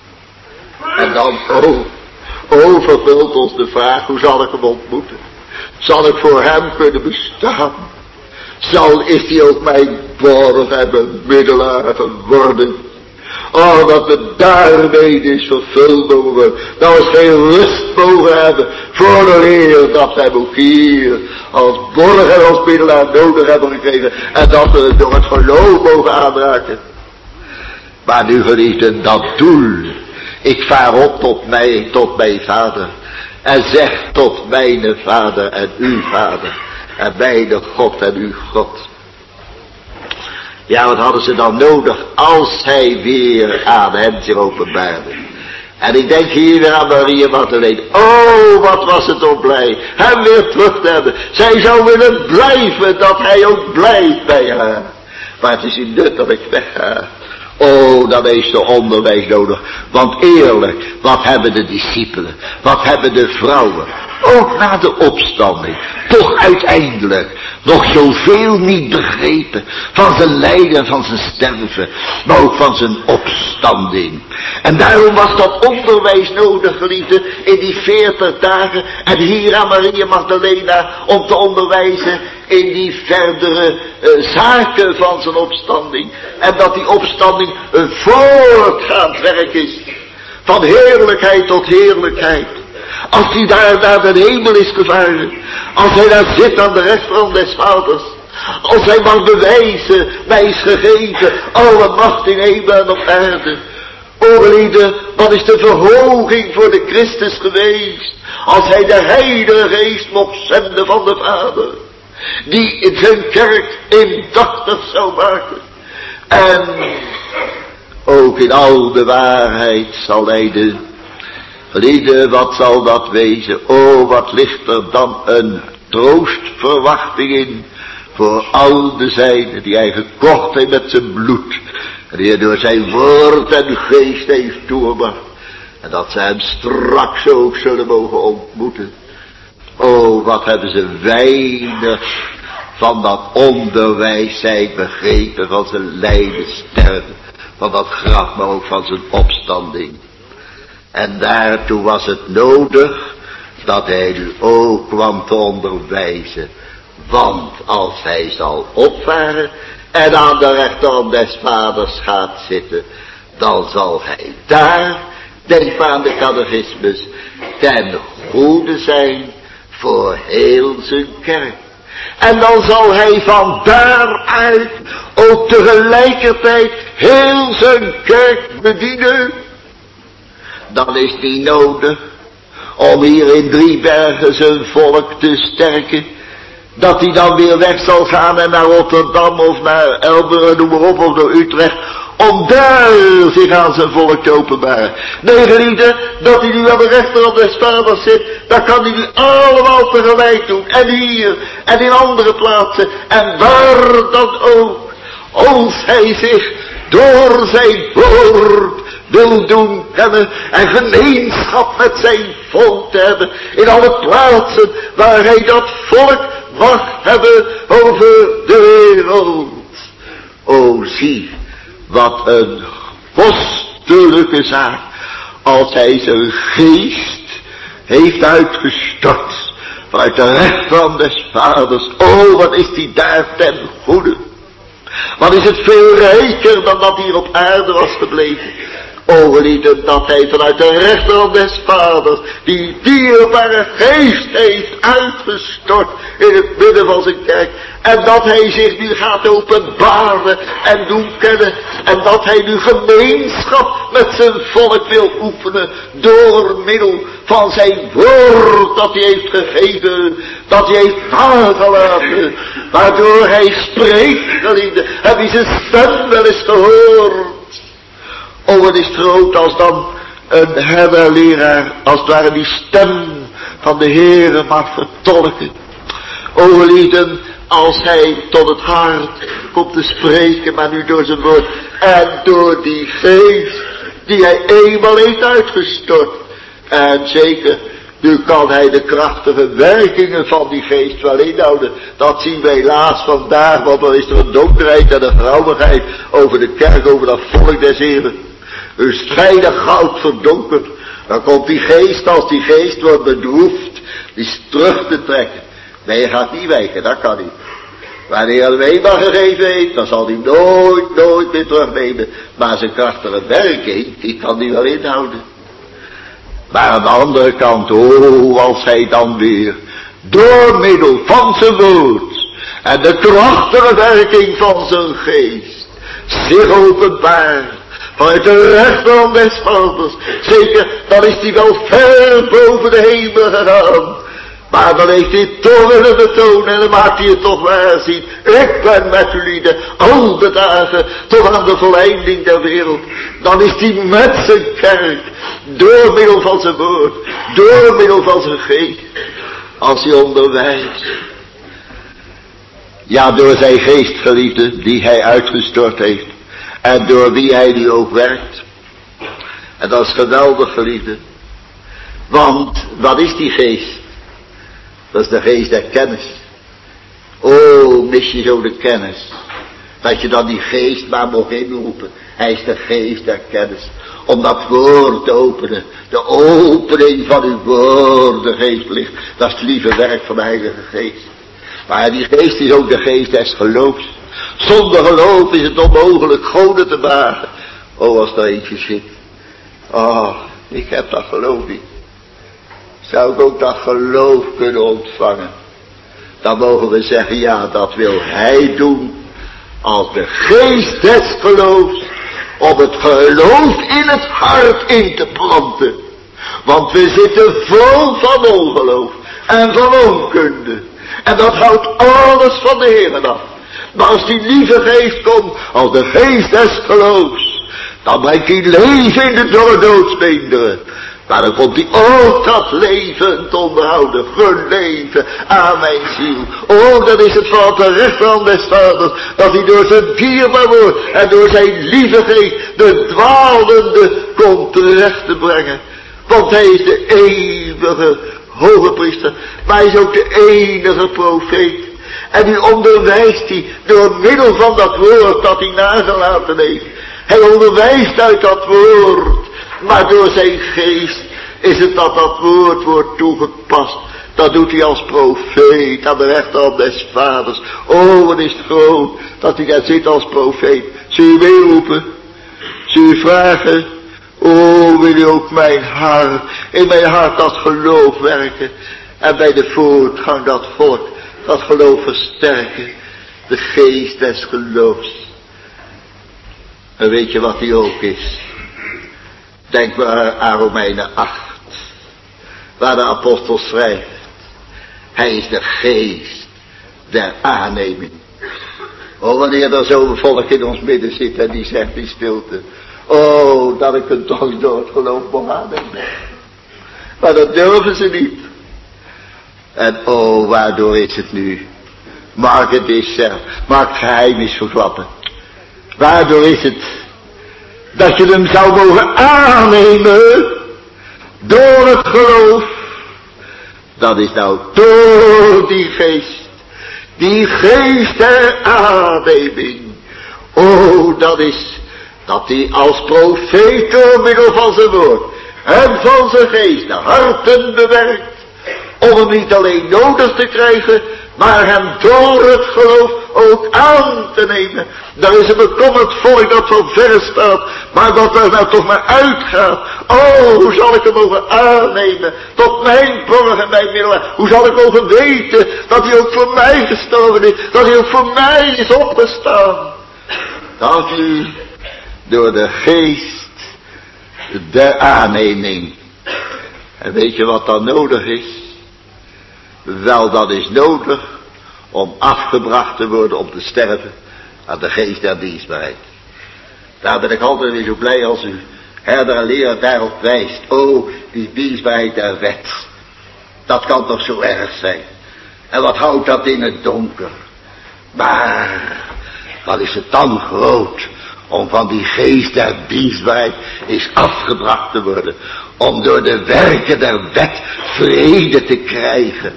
En dan, oh, oh, vervult ons de vraag, hoe zal ik hem ontmoeten? Zal ik voor hem kunnen bestaan? Zal, is hij ook mijn borg en mijn middelaar geworden? Oh, dat we daarmee is vervuld mogen. Dat we geen rust mogen hebben voor de Heer, dat wij ook hier als borg en als middelaar nodig hebben gekregen. En dat we het door het geloof mogen aanraken. Maar nu geliefden, dat doel. Ik vaar op tot mij, tot mijn vader. En zeg tot mijn vader en uw vader. En mijn God en uw God. Ja, wat hadden ze dan nodig als hij weer aan hen zich openbaarde. En ik denk hier weer aan Maria Magdalene. Oh, wat was het toch blij hem weer terug te hebben. Zij zou willen blijven, dat hij ook blijft bij haar. Maar het is in nut dat ik wegga. Oh, dan is er onderwijs nodig. Want eerlijk, wat hebben de discipelen, wat hebben de vrouwen, ook na de opstanding, toch uiteindelijk nog zoveel niet begrepen van zijn lijden, van zijn sterven, maar ook van zijn opstanding. En daarom was dat onderwijs nodig, geliefde, in die veertig dagen en hier aan Maria Magdalena om te onderwijzen in die verdere uh, zaken van zijn opstanding. En dat die opstanding een voortgaand werk is, van heerlijkheid tot heerlijkheid. Als hij daar naar de hemel is gevaren, als hij daar zit aan de rechterhand des vaders, als hij mag bewijzen, mij is gegeven alle macht in hemel en op aarde. O geliefde, wat is de verhoging voor de Christus geweest, als hij de Heilige Geest mocht zenden van de Vader, die in zijn kerk indachtig zou maken. En ook in al de waarheid zal leiden. Geliefde, wat zal dat wezen? O, wat ligt er dan een troostverwachting in voor al de zijnen die hij gekocht heeft met zijn bloed. En die hij door zijn woord en geest heeft toegebracht. En dat ze hem straks ook zullen mogen ontmoeten. O, wat hebben ze weinig van dat onderwijs zij begrepen, van zijn lijden, sterven, van dat graf, maar ook van zijn opstanding. En daartoe was het nodig dat hij nu ook kwam te onderwijzen. Want als hij zal opvaren en aan de rechterhand des vaders gaat zitten, dan zal hij daar, denk maar aan de catechismus, ten goede zijn voor heel zijn kerk. En dan zal hij van daaruit ook tegelijkertijd heel zijn kerk bedienen. Dan is het niet nodig om hier in Driebergen zijn volk te sterken. Dat hij dan weer weg zal gaan en naar Rotterdam of naar Elburg, noem maar op, of naar Utrecht. Om daar zich aan zijn volk te openbaren. Nee, geliefde, dat hij nu aan de rechterhand des vaders zit, dat kan hij nu allemaal tegelijk doen. En hier, en in andere plaatsen, en waar dan ook. Als hij zich door zijn woord wil doen kennen en gemeenschap met zijn volk te hebben in alle plaatsen waar hij dat volk mag hebben over de wereld. O, zie, wat een kostelijke zaak als hij zijn geest heeft uitgestort vanuit de rechterhand des vaders. O, wat is die daar ten goede. Wat is het veel rijker dan dat hier op aarde was gebleven. O, geliefden, dat hij vanuit de rechterhand des vaders die dierbare geest heeft uitgestort in het midden van zijn kerk. En dat hij zich nu gaat openbaren en doen kennen. En dat hij nu gemeenschap met zijn volk wil oefenen door middel van zijn woord dat hij heeft gegeven. Dat hij heeft nagelaten. Waardoor hij spreekt, geliefden. Heb je zijn stem wel eens gehoord? Oh, het is groot als dan een herderleraar, als het ware die stem van de Heere mag vertolken. O geliefden, als hij tot het hart komt te spreken, maar nu door zijn woord en door die geest die hij eenmaal heeft uitgestort. En zeker, nu kan hij de krachtige werkingen van die geest wel inhouden. Dat zien wij helaas vandaag, want dan is er een donkerheid en een grauwigheid over de kerk, over dat volk des Heren. Een strijdig goud verdonkerd. Dan komt die geest, als die geest wordt bedroefd, die is terug te trekken. Nee, hij gaat niet wijken, dat kan niet. Wanneer hij hem eenmaal gegeven heeft, dan zal hij nooit, nooit meer terugnemen. Maar zijn krachtige werking, die kan hij wel inhouden. Maar aan de andere kant, oh, als hij dan weer, door middel van zijn woord, en de krachtige werking van zijn geest, zich openbaart, vanuit de rechterhand des Vaders, zeker, dan is hij wel ver boven de hemel gegaan. Maar dan heeft hij toch willen betonen en dan maakt hij het toch waar zien. Ik ben met jullie de al de dagen tot aan de voleinding der wereld. Dan is hij met zijn kerk, door middel van zijn woord, door middel van zijn geest, als hij onderwijst. Ja, door zijn geest, geliefde, die hij uitgestort heeft. En door wie hij nu ook werkt. En dat is geweldig, geliefde. Want, wat is die geest? Dat is de geest der kennis. Oh, mis je zo de kennis. Dat je dan die geest maar mocht inroepen. Hij is de geest der kennis. Om dat woord te openen. De opening van uw woorden geestlicht. Dat is het lieve werk van de Heilige Geest. Maar die geest is ook de geest des geloofs. Zonder geloof is het onmogelijk goden te maken. Oh, als daar eentje zit. Oh, ik heb dat geloof niet. Zou ik ook dat geloof kunnen ontvangen? Dan mogen we zeggen, ja, dat wil hij doen. Als de geest des geloofs. Om het geloof in het hart in te planten. Want we zitten vol van ongeloof. En van onkunde. En dat houdt alles van de Heer af. Maar als die lieve geest komt, als de geest des geloofs, dan brengt hij leven in de dorre doodsbeenderen. Maar dan komt hij ook dat leven te onderhouden. Gun leven aan mijn ziel. Oh, dat is het van de rechterhand des Vaders. Dat hij door zijn dierbaar woord en door zijn lieve geest de dwalende komt terecht te brengen. Want hij is de eeuwige hoge priester. Maar hij is ook de enige profeet. En die onderwijst hij door middel van dat woord dat hij nagelaten heeft. Hij onderwijst uit dat woord. Maar door zijn geest is het dat dat woord wordt toegepast. Dat doet hij als profeet aan de rechterhand des Vaders. Oh, wat is het groot dat hij daar zit als profeet. Zul je meeroepen? Zul je vragen? Oh, wil je ook mijn hart, in mijn hart dat geloof werken. En bij de voortgang dat volk, dat geloof versterken. De geest des geloofs. En weet je wat die ook is? Denk maar aan Romeinen acht. Waar de apostel schrijft. Hij is de geest der aanneming. Oh, wanneer er zo'n volk in ons midden zit en die zegt in stilte. Oh, dat ik het toch door het geloof mag aannemen. Maar dat durven ze niet. En oh, waardoor is het nu? Mag het is zelf, mag het geheim is verklappen. Waardoor is het dat je hem zou mogen aannemen door het geloof? Dat is nou door die geest. Die geest der aanneming. Oh, dat is dat hij als profeet door middel van zijn woord en van zijn geest de harten bewerkt. Om hem niet alleen nodig te krijgen, maar hem door het geloof ook aan te nemen. Daar is een bekommerd volk dat van verre staat, maar dat er nou toch maar uitgaat. Oh, hoe zal ik hem mogen aannemen, tot mijn borg en mijn middelen. Hoe zal ik mogen weten dat hij ook voor mij gestorven is, dat hij ook voor mij is opgestaan. Dat u door de geest der aanneming. En weet je wat dan nodig is? Wel, dat is nodig om afgebracht te worden om te sterven aan de geest der dienstbaarheid. Daar ben ik altijd weer zo blij als u herder en leraar daarop wijst. Oh, die dienstbaarheid der wet. Dat kan toch zo erg zijn. En wat houdt dat in het donker? Maar wat is het dan groot om van die geest der dienstbaarheid is afgebracht te worden. Om door de werken der wet vrede te krijgen.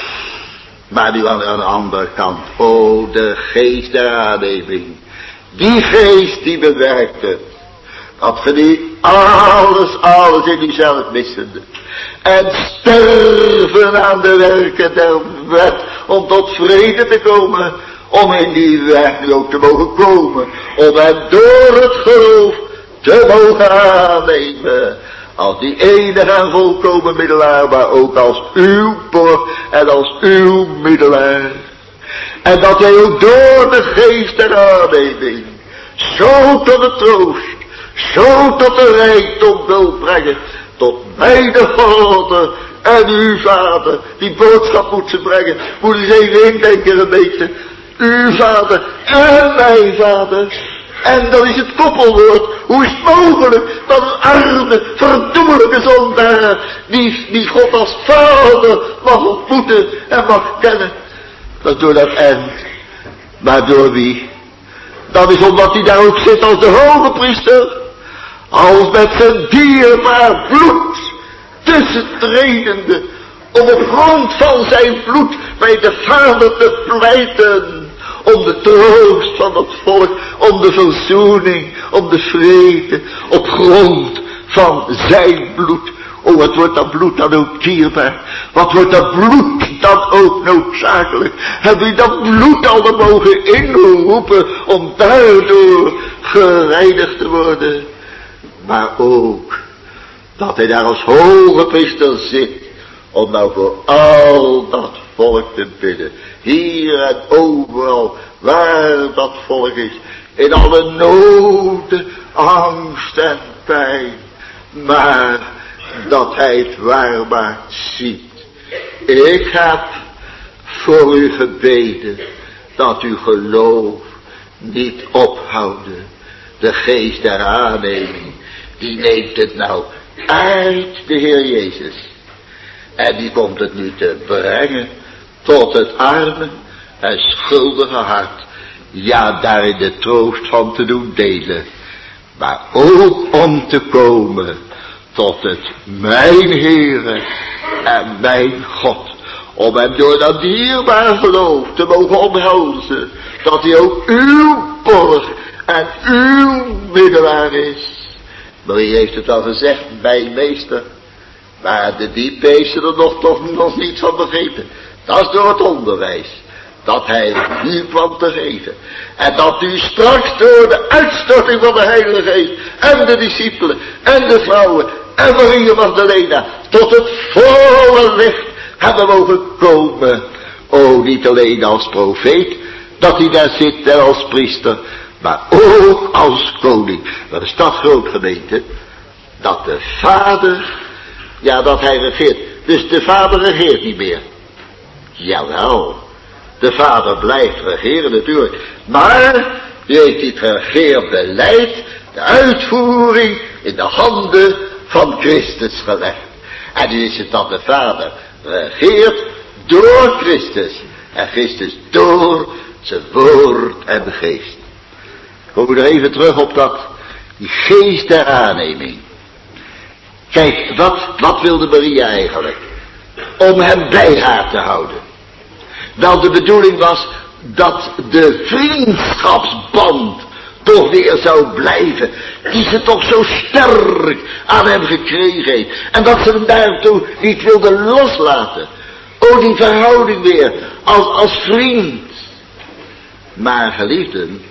Maar nu aan de andere kant, oh de geest der aanneming. Die geest die bewerkt het. Dat ge die alles, alles in uzelf missende. En sterven aan de werken der wet. Om tot vrede te komen. Om in die weg nu ook te mogen komen. Om hem door het geloof te mogen aannemen. Als die enige en volkomen middelaar. Maar ook als uw borg en als uw middelaar. En dat hij ook door de geest der aanneming. Zo tot de troost. Zo tot de rijkdom wil brengen. Tot mij de Vader en uw Vader. Die boodschap moet ze brengen. Moet eens even indenken een beetje. Uw Vader en mijn Vader. En dan is het koppelwoord. Hoe is het mogelijk dat een arme, verdoemelijke zondaar. Die, die God als Vader mag ontmoeten en mag kennen. Dat door dat end. Maar door wie? Dat is omdat hij daar ook zit als de hoge priester. Als met zijn dierbaar bloed tussentredende. Om op grond van zijn bloed bij de Vader te pleiten. Om de troost van het volk. Om de verzoening. Om de vrede. Op grond van zijn bloed. Oh, wat wordt dat bloed dan ook dierbaar. Wat wordt dat bloed dan ook noodzakelijk. Heb je dat bloed al mogen inroepen. Om daardoor gereinigd te worden. Maar ook dat hij daar als hoge priester zit. Om nou voor al dat volk te bidden. Hier en overal waar dat volk is. In alle noden, angst en pijn. Maar dat hij het waarmaakt ziet. Ik heb voor u gebeden. Dat uw geloof niet ophouden. De geest der aanneming. Die neemt het nou uit de Heer Jezus. En die komt het nu te brengen tot het arme en schuldige hart. Ja, daarin de troost van te doen delen. Maar ook om te komen tot het mijn Heere en mijn God. Om hem door dat dierbaar geloof te mogen omhelzen. Dat hij ook uw borg en uw middelaar is. Marie heeft het al gezegd, mijn meester. Maar de diepbeesten er nog toch nog niet van begrepen. Dat is door het onderwijs. Dat hij u kwam te geven. En dat u straks door de uitstorting van de Heilige Geest. En de discipelen. En de vrouwen. En Maria Magdalena. Tot het volle licht hebben mogen komen. O, niet alleen als profeet. Dat hij daar zit en als priester. Maar ook als koning. Dat is dat groot gemeente. Dat de Vader. Ja, dat hij regeert. Dus de Vader regeert niet meer. Jawel. De Vader blijft regeren natuurlijk. Maar die heeft het regeerbeleid. De uitvoering in de handen van Christus gelegd. En nu is het dat de Vader regeert door Christus. En Christus door zijn woord en de geest. We komen er even terug op dat, die geest der aanneming. Kijk, wat, wat wilde Maria eigenlijk? Om hem bij haar te houden. Wel, de bedoeling was dat de vriendschapsband toch weer zou blijven. Die ze toch zo sterk aan hem gekregen heeft. En dat ze hem daartoe niet wilde loslaten. Oh, die verhouding weer, als, als vriend. Maar geliefden,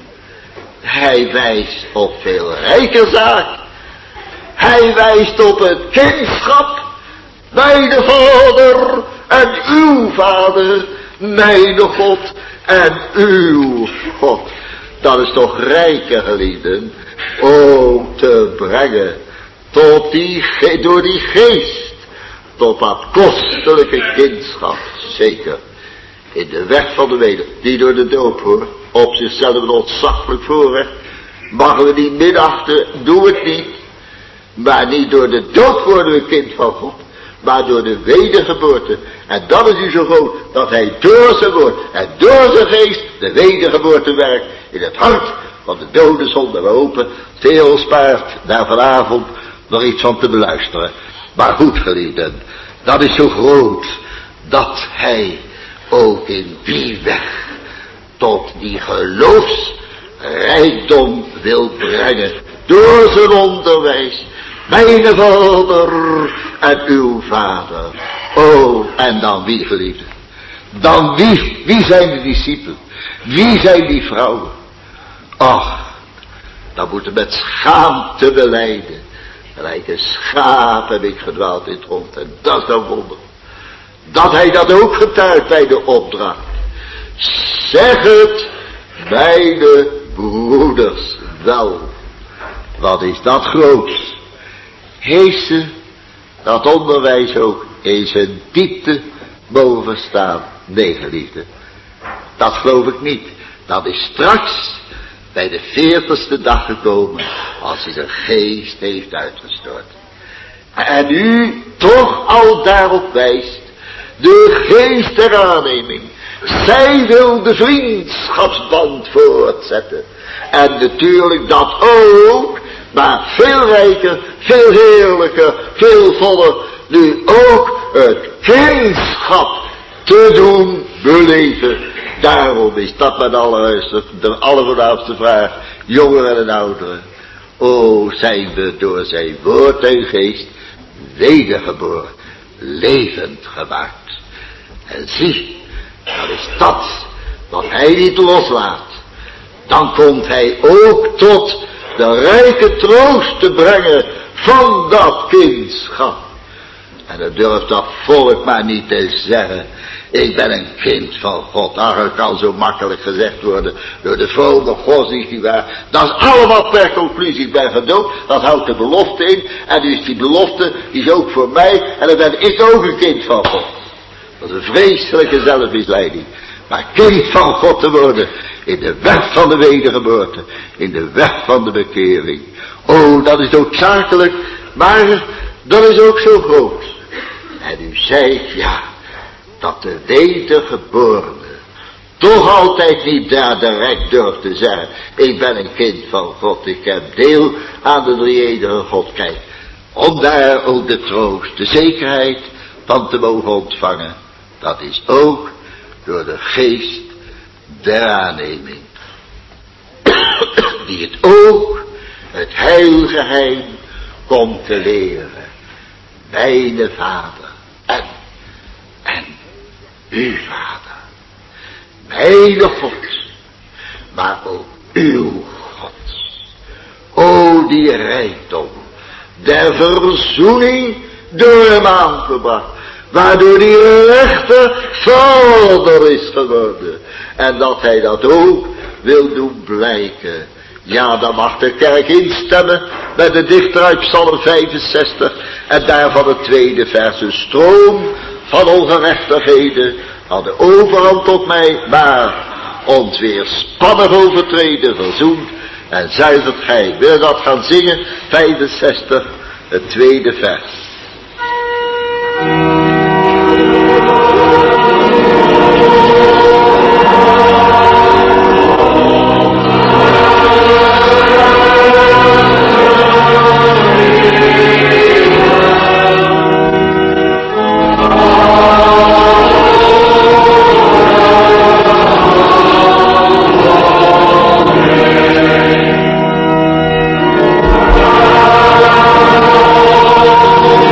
hij wijst op veel rijker zaak. Hij wijst op het kindschap bij de Vader en uw Vader, mijn God en uw God. Dat is toch rijker, geliefden, om te brengen tot die, door die geest, tot dat kostelijke kindschap, zeker. In de weg van de weder, die door de doop hoor, op zichzelf een ontzaglijk voorrecht, mogen we niet minachten, doe het niet. Maar niet door de dood worden we kind van God, maar door de wedergeboorte. En dat is nu zo groot, dat hij door zijn woord en door zijn geest de wedergeboorte werkt in het hart van de dode zonde. Open. Theo spaart daar vanavond nog iets van te beluisteren. Maar goed, geliefden, dat is zo groot dat hij ook in die weg tot die geloofsrijkdom wil brengen door zijn onderwijs. Mijn vader en uw vader. Oh, en dan wie, geliefden? Dan wie? Wie zijn de discipelen? Wie zijn die vrouwen? Ach, dan moeten met schaamte belijden. Gelijk een schaap heb ik gedwaald in het rond. En dat is dan wonder. Dat hij dat ook getuigt bij de opdracht. Zeg het, beide broeders, wel. Wat is dat groots? Heeft ze dat onderwijs ook in zijn diepte boven staan? Nee, geliefde. Dat geloof ik niet. Dat is straks bij de veertigste dag gekomen, als hij zijn geest heeft uitgestort. En u toch al daarop wijst, de geest der aanneming. Zij wil de vriendschapsband voortzetten. En natuurlijk dat ook, maar veel rijker, veel heerlijker, veel voller, nu ook het kindschap te doen beleven. Daarom is dat met alle, de allervoornaamste vraag, jongeren en ouderen. O, zijn we door zijn woord en geest wedergeboren, levend gemaakt. En zie, dat is dat wat hij niet loslaat. Dan komt hij ook tot de rijke troost te brengen van dat kindschap. En dan durft dat volk maar niet te zeggen, ik ben een kind van God. Ach, het kan zo makkelijk gezegd worden door de vrome godsdienst die waar. Dat is allemaal per conclusie, ik ben gedoopt. Dat houdt de belofte in. En dus die belofte die is ook voor mij. En dan ben ik ook een kind van God. Dat is een vreselijke zelfmisleiding. Maar kind van God te worden in de weg van de wedergeboorte. In de weg van de bekering. Oh, dat is noodzakelijk. Maar dat is ook zo groot. En u zei, ja, dat de wedergeborene toch altijd niet daar direct durft te zeggen, ik ben een kind van God, ik heb deel aan de drie-enige God. Kijk, om daar ook de troost, de zekerheid van te mogen ontvangen, dat is ook door de geest der aanneming, die het ook, het heilgeheim, komt te leren. Mijn vader en, en uw vader. Mijn God, maar ook uw God. O, die rijkdom der verzoening door hem aangebracht, waardoor die rechter vader is geworden. En dat hij dat ook wil doen blijken. Ja, dan mag de kerk instemmen met de dichter uit Psalm vijfenzestig en daarvan het tweede vers. Een stroom van ongerechtigheden hadden overhand tot mij, maar ons weerspannig overtreden, verzoend en zuivert gij. Wil dat gaan zingen? vijfenzestig, het tweede vers. Oh,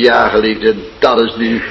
Ja, geliefden, dat is nu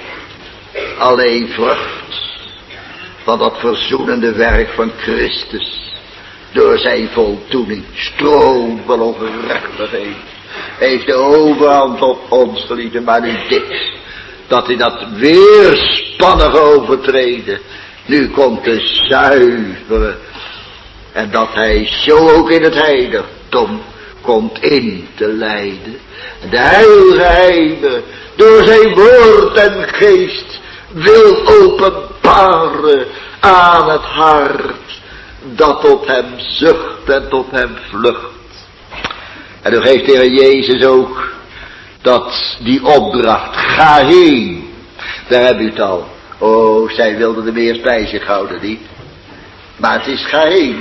alleen vrucht van dat verzoenende werk van Christus. Door zijn voldoening, stroom van ongerechtigheid, heeft de overhand op ons, geliefden, maar nu dit, dat in dat weerspannige overtreden, nu komt de zuivere, en dat hij zo ook in het heiligdom komt in te leiden. De heilgeheimen door zijn woord en geest wil openbaren aan het hart dat tot hem zucht en tot hem vlucht. En dan geeft de Heer Jezus ook dat die opdracht, ga heen. Daar heb u het al. Oh, zij wilden er meer bij zich houden, niet? Maar het is ga heen.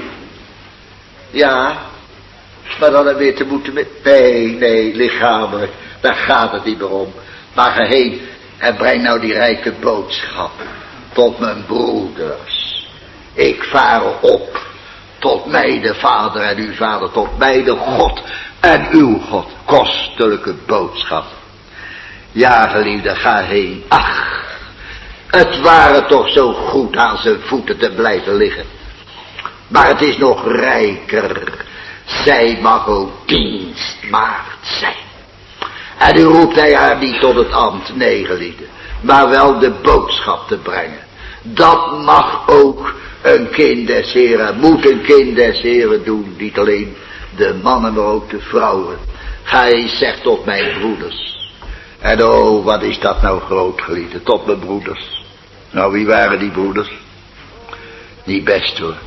Ja, maar dan er weer te moeten met... Nee, nee, lichamelijk, daar gaat het niet meer om. Maar ga heen en breng nou die rijke boodschap tot mijn broeders. Ik vaar op tot mij de Vader en uw Vader, tot mij de God en uw God. Kostelijke boodschap. Ja, geliefde, ga heen. Ach, het waren toch zo goed aan zijn voeten te blijven liggen. Maar het is nog rijker. Zij mag ook dienstmaagd zijn. En u roept hij haar niet tot het ambt, nee, geliefde, maar wel de boodschap te brengen. Dat mag ook een kind des Heren, moet een kind des Heren doen, niet alleen de mannen, maar ook de vrouwen. Ga eens, zeg tot mijn broeders. En oh, wat is dat nou groot, geliefde, tot mijn broeders. Nou, wie waren die broeders? Niet best, hoor.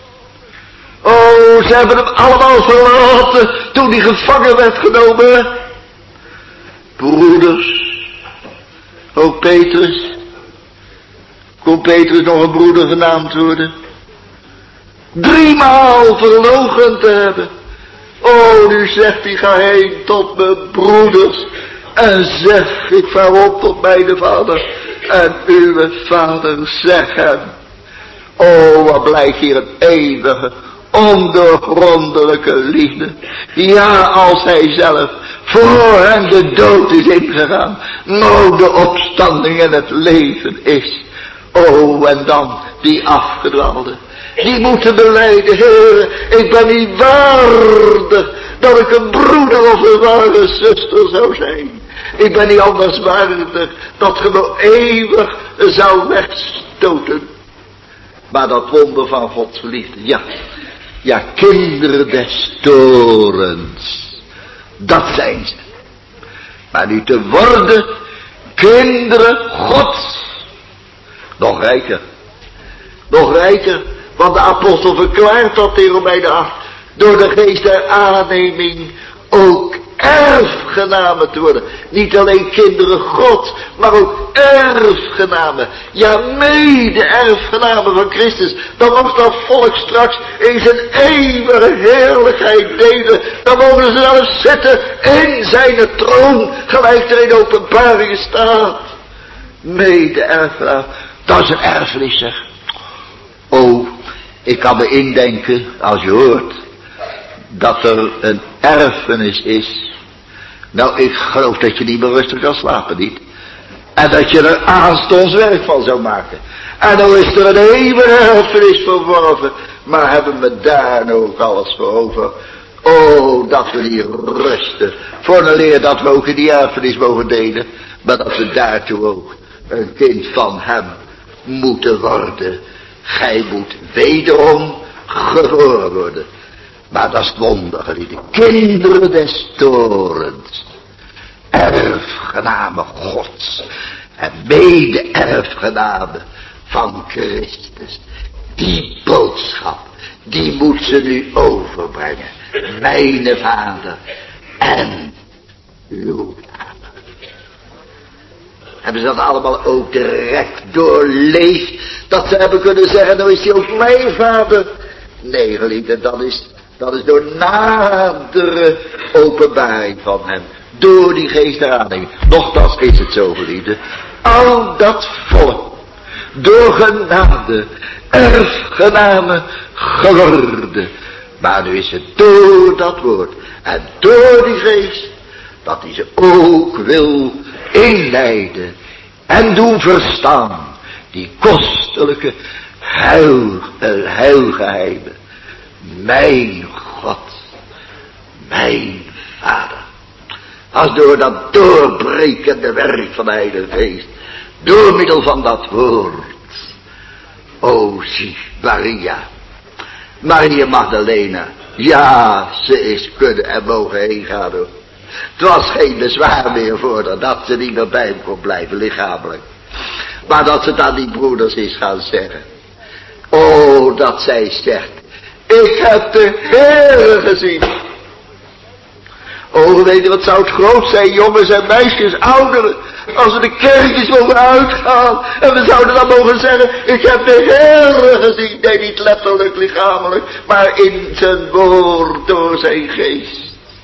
Oh, ze hebben hem allemaal verlaten toen hij gevangen werd genomen. Broeders. Ook Petrus. Kon Petrus nog een broeder genaamd worden? Driemaal verloochend te hebben. Oh, nu zegt hij, ga heen tot mijn broeders. En zeg, ik vaar op tot mij de Vader. En uw Vader, zeg hem. Oh, wat blijkt hier een eeuwige, ondoorgrondelijke liefde. Ja, als hij zelf voor hem de dood is ingegaan, nou de opstanding en het leven is. Oh, en dan die afgedwaalde, die moeten belijden, Heer, ik ben niet waardig dat ik een broeder of een ware zuster zou zijn. Ik ben niet anders waardig dat ge me eeuwig zou wegstoten. Maar dat wonder van Gods liefde, ja, ja, kinderen des torens, dat zijn ze. Maar nu te worden kinderen Gods, nog rijker, nog rijker, want de apostel verklaart dat in Romeinen acht, door de geest der aanneming ook erfgenamen te worden. Niet alleen kinderen God, maar ook erfgenamen. Ja, mede-erfgenamen van Christus. Dan mag dat volk straks in zijn eeuwige heerlijkheid delen. Dan mogen ze zelfs zitten in zijn troon, gelijk er in Openbaringen staat. Mede-erfgenamen, dat is een erfenis, zeg. Oh, ik kan me indenken, als je hoort dat er een erfenis is. Nou, ik geloof dat je niet meer rustig kan slapen, niet? En dat je er aanstonds werk van zou maken. En dan is er een eeuwige erfenis verworven. Maar hebben we daar nou ook alles voor over? Oh, dat we hier rusten. Voor een leer dat we ook in die erfenis mogen delen. Maar dat we daartoe ook een kind van hem moeten worden. Gij moet wederom geboren worden. Maar dat is het wonder, geliefde. Kinderen des torens. Erfgenamen Gods. En mede-erfgenamen van Christus. Die boodschap, die moet ze nu overbrengen. Mijn Vader en uw Vader. Hebben ze dat allemaal ook direct doorleefd? Dat ze hebben kunnen zeggen, nou is hij ook mijn Vader. Nee, geliefde, dat is... Dat is door nadere openbaring van hem. Door die geest der aanneming. Nochtans is het zo, geliefde. Al dat volk. Door genade. Erfgenamen geworden. Maar nu is het door dat woord. En door die geest. dat hij ze ook wil inleiden en doen verstaan, die kostelijke heil, heilgeheimen. Mijn God, mijn Vader, als door dat doorbrekende werk van de Heilige Geest, door middel van dat woord, o zie Maria, Maria Magdalena, ja, ze is kunnen en mogen heen gaan hoor. Het was geen bezwaar meer voor haar dat ze niet meer bij hem kon blijven lichamelijk. Maar dat ze het aan die broeders is gaan zeggen. Oh, dat zij zegt, ik heb de Heere gezien. Oh, weet je wat zou het groot zijn, jongens en meisjes, ouderen, als we de kerkjes mogen uitgaan en we zouden dan mogen zeggen, ik heb de Heere gezien. Nee, niet letterlijk lichamelijk, maar in zijn woord door zijn geest.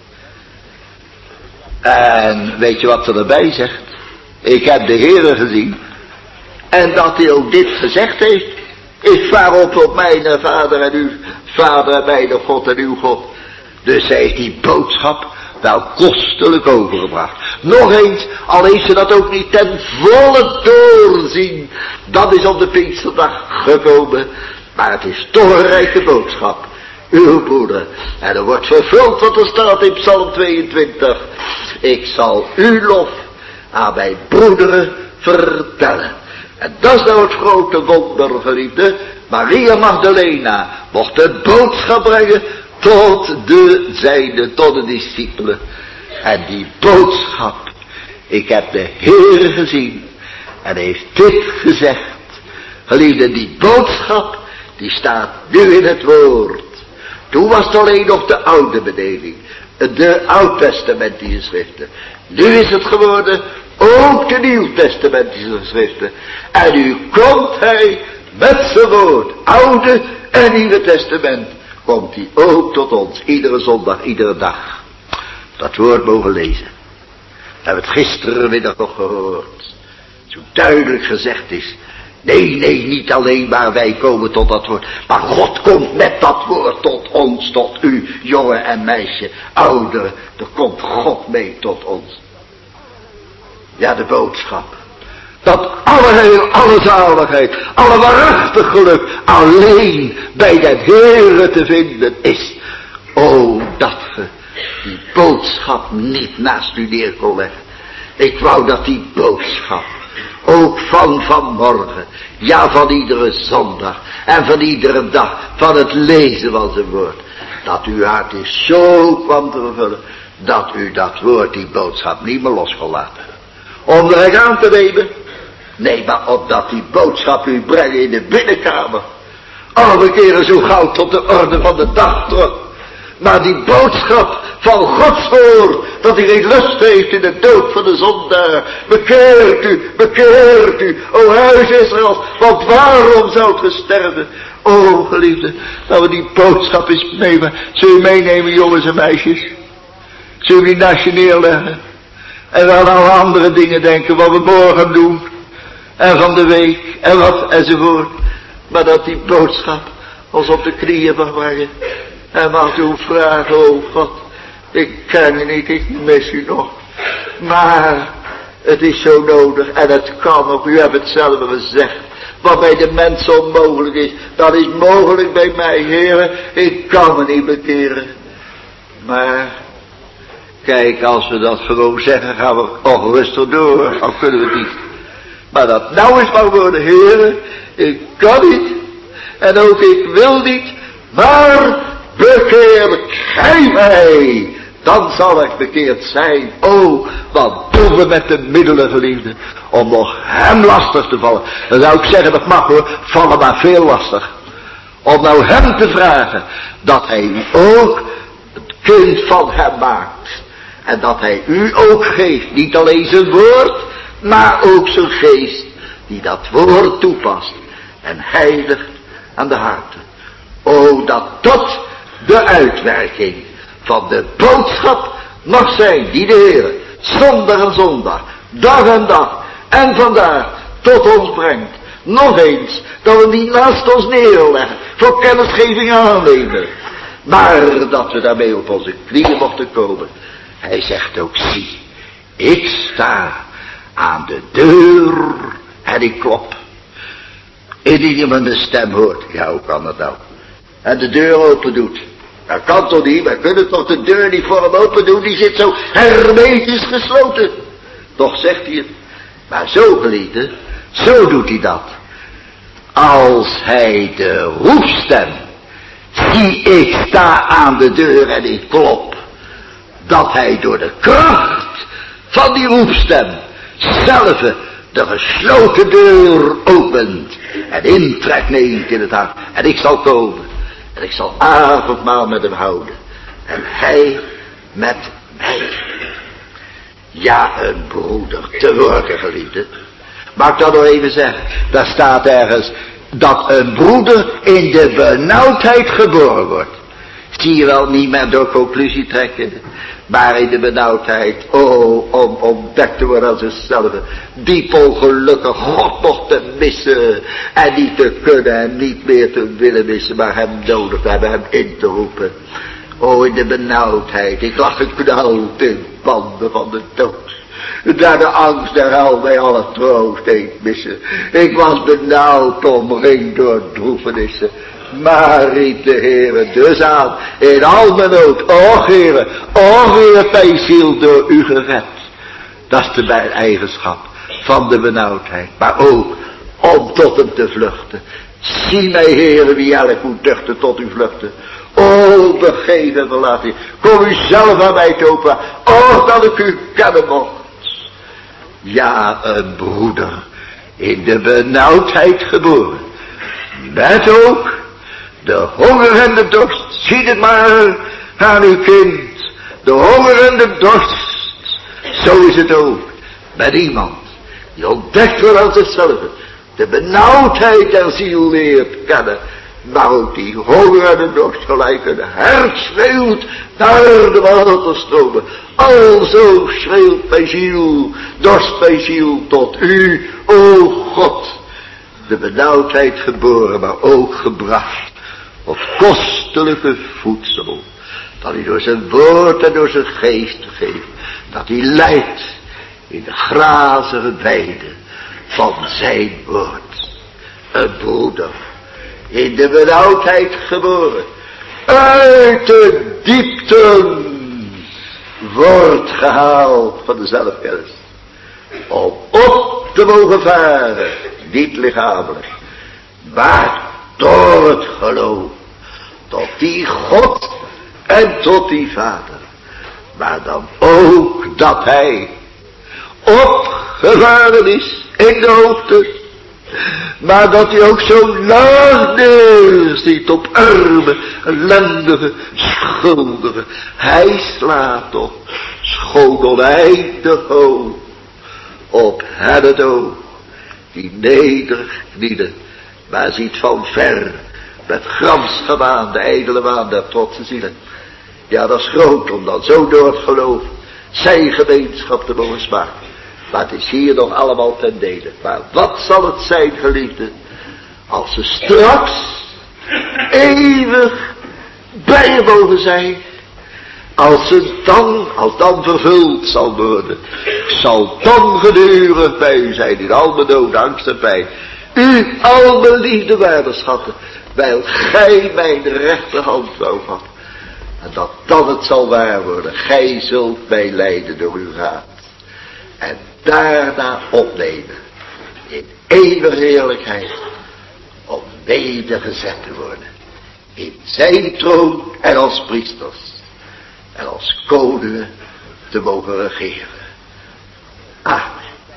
En weet je wat ze erbij zegt? Ik heb de Heere gezien. En dat hij ook dit gezegd heeft. Ik vaar op op mijn Vader en uw Vader en mijn God en uw God. Dus zij heeft die boodschap wel kostelijk overgebracht. Nog eens, al heeft ze dat ook niet ten volle doorzien. Dat is op de Pinksterdag gekomen. Maar het is toch een rijke boodschap. Uw broeder. En er wordt vervuld wat er staat in Psalm tweeëntwintig. Ik zal uw lof aan mijn broederen vertellen. En dat is nou het grote wonder, geliefde. Maria Magdalena mocht de boodschap brengen tot de zijde, tot de discipelen. En die boodschap, ik heb de Heer gezien en heeft dit gezegd. Geliefde, die boodschap, die staat nu in het woord. Toen was het alleen nog de oude bedeling, de oud-testamentische schriften. Nu is het geworden ook de nieuw-testamentische schriften. En nu komt hij met zijn woord, oude en nieuwe testament, komt hij ook tot ons, iedere zondag, iedere dag. Dat woord mogen lezen. We hebben het gisterenmiddag nog gehoord. Zo duidelijk gezegd is, nee, nee, niet alleen maar wij komen tot dat woord, maar God komt met dat woord tot ons, tot u, jongen en meisje, ouderen. Er komt God mee tot ons. Ja, de boodschap. Dat alle heil, alle zaligheid, alle waarachtig geluk alleen bij de Heere te vinden is. O, dat ge die boodschap niet naast u neer kon leggen. Ik wou dat die boodschap ook van vanmorgen, ja van iedere zondag en van iedere dag, van het lezen van zijn woord, dat uw hart is zo kwam te vervullen, dat u dat woord, die boodschap niet meer los kon laten. Om er aan te nemen, nee, maar opdat die boodschap u brengt in de binnenkamer. Alle keren zo gauw tot de orde van de dag terug. Maar die boodschap van Gods woord, dat hij geen lust heeft in de dood van de zondaar. Bekeert u, bekeert u, o huis Israël, want waarom zoudt ge sterven? O geliefde, dat we die boodschap eens nemen. Zul je meenemen, jongens en meisjes? Zul je die naast je neerleggen? En wel aan andere dingen denken, wat we morgen doen. En van de week, en wat, enzovoort. Maar dat die boodschap ons op de knieën mag brengen. En mag u vragen, oh God, ik ken u niet, ik mis u nog. Maar het is zo nodig en het kan nog, u hebt het zelf gezegd. Wat bij de mensen onmogelijk is, dat is mogelijk bij mij, heren. Ik kan me niet bekeren. Maar, kijk, als we dat gewoon zeggen, gaan we ongerustig door. Dan kunnen we het niet. Maar dat nou eens mag worden, heren, ik kan niet. En ook ik wil niet, maar bekeer gij mij, dan zal ik bekeerd zijn. O, wat doen we met de middelen, geliefden, om nog hem lastig te vallen. Dan zou ik zeggen, dat mag hoor, vallen maar veel lastig. Om nou hem te vragen, dat hij u ook het kind van hem maakt. En dat hij u ook geeft, niet alleen zijn woord, maar ook zijn geest, die dat woord toepast en heiligt aan de harten. O, dat dat de uitwerking van de boodschap mag zijn, die de Heer zondag en zondag, dag en dag en vandaag tot ons brengt. Nog eens, dat we die naast ons neerleggen, voor kennisgeving aannemen, maar dat we daarmee op onze knieën mochten komen Hij zegt ook, zie, ik sta aan de deur en ik klop. Indien iemand de stem hoort, ja, hoe kan dat nou? En de deur open doet. Dat kan toch niet, wij kunnen toch de deur niet voor hem open doen, die zit zo hermetisch gesloten. Toch zegt hij het. Maar zo geliefde, zo doet hij dat. Als hij de roepstem, zie ik sta aan de deur en ik klop, dat hij door de kracht van die roepstem zelf de gesloten deur opent en intrek neemt in het hart. En ik zal komen en ik zal avondmaal met hem houden en hij met mij. Ja, een broeder te worden, geliefde. Mag ik dat nog even zeggen? Daar staat ergens dat een broeder in de benauwdheid geboren wordt. Zie je wel, niet meer door conclusie trekken, maar in de benauwdheid, oh, om ontdekt te worden aan zichzelf, diep ongelukkig God nog te missen, en niet te kunnen en niet meer te willen missen, maar hem nodig te hebben, hem in te roepen. Oh, in de benauwdheid, ik lag geknauwd in banden van de dood. Daar de angst der hel mij alle troost deed missen. Ik was benauwd, omringd door droefenissen. Maar riep de Heere dus aan, in al mijn nood, och Heere, och Heere, mijn ziel door u gered. Dat is de eigenschap van de benauwdheid, maar ook om tot hem te vluchten. Zie mij, Heere, wie elk moet duchten tot u vluchten. O, begeef en verlaat u. Kom u zelf aan mij te open. O, dat ik u kennen mocht. Ja, een broeder in de benauwdheid geboren. Met ook de honger en de dorst. Zie het maar aan uw kind. De honger en de dorst. Zo is het ook met iemand die ontdekt wordt aan zichzelf. De benauwdheid der ziel leert kennen. Maar ook die honger en de dorst gelijk een hert schreeuwt naar de waterstromen. Alzo schreeuwt mijn ziel, dorst mijn ziel tot u, o God. De benauwdheid geboren, maar ook gebracht tot kostelijke voedsel. Dat hij door zijn woord en door zijn geest geeft. Dat hij leidt in de grazige weide van zijn woord. Een broeder in de benauwdheid geboren, uit de diepten wordt gehaald van de zelfkennis, om op te mogen varen, niet lichamelijk, maar door het geloof, tot die God en tot die Vader, maar dan ook dat hij opgevaren is in de hoogte, maar dat hij ook zo laag neerziet op arme, ellendige, schuldigen. Hij slaat toch schoon oneindig hoog op hen het oog, die nederig knielen, maar ziet van ver, met grams gewaan, de ijdele waan der trotse zielen. Ja, dat is groot om dan zo door het geloof zijn gemeenschap te mogen smaken. Maar het is hier nog allemaal ten dele. Maar wat zal het zijn, geliefde, als ze straks eeuwig bij je mogen zijn. Als ze dan, als dan vervuld zal worden, zal dan gedurig bij u zijn in al mijn dood, angst en pijn. U al mijn liefde waarde schatten, wijl gij mijn rechterhand wou vatten. En dat dan het zal waar worden, gij zult mij leiden door uw raad. En daarna opnemen in eeuwige heerlijkheid om wedergezet te worden in zijn troon en als priesters en als koningen te mogen regeren. Amen.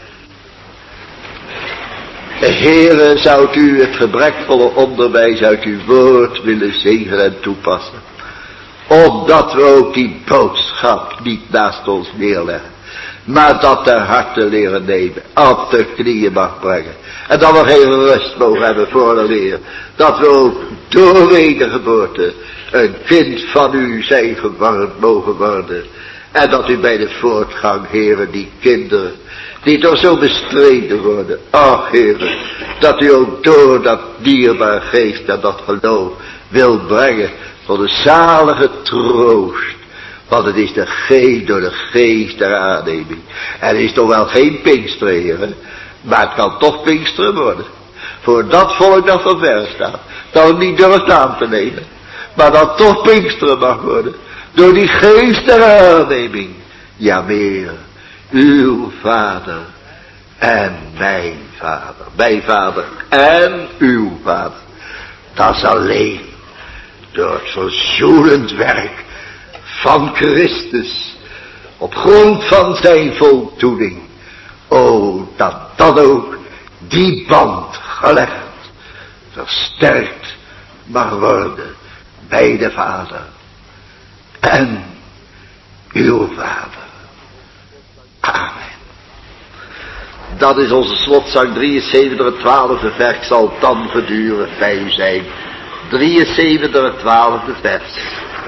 De Heere, zou u het gebrekvolle onderwijs uit uw woord willen zegenen en toepassen, opdat we ook die boodschap niet naast ons neerleggen, maar dat ter harte leren nemen, op de knieën mag brengen. En dat we geen rust mogen hebben voor de leer. Dat we ook door wedergeboorte een kind van u zijn geworden mogen worden. En dat u bij de voortgang, heren, die kinderen, die door zo bestreden worden. Ach, heren, dat u ook door dat dierbaar geest en dat geloof wil brengen tot een zalige troost Want het is de geest door de geest der aanneming. Er is toch wel geen Pinksteren, hè? Maar het kan toch Pinksteren worden. Voor dat volk dat van ver staat. Dat het niet durft aan te nemen. Maar dat toch Pinksteren mag worden. Door die geest der aanneming. Ja meer. Uw vader. En mijn vader. Mijn vader. En uw vader. Dat is alleen. Door het verzoenend werk. Van Christus. Op grond van zijn voldoening. O, dat dat ook. Die band gelegd. Versterkt mag worden. Bij de Vader. En uw Vader. Amen. Dat is onze slotzang drieënzeventig, het twaalfde vers zal dan geduren bij u zijn. drieënzeventig, het twaalfde vers.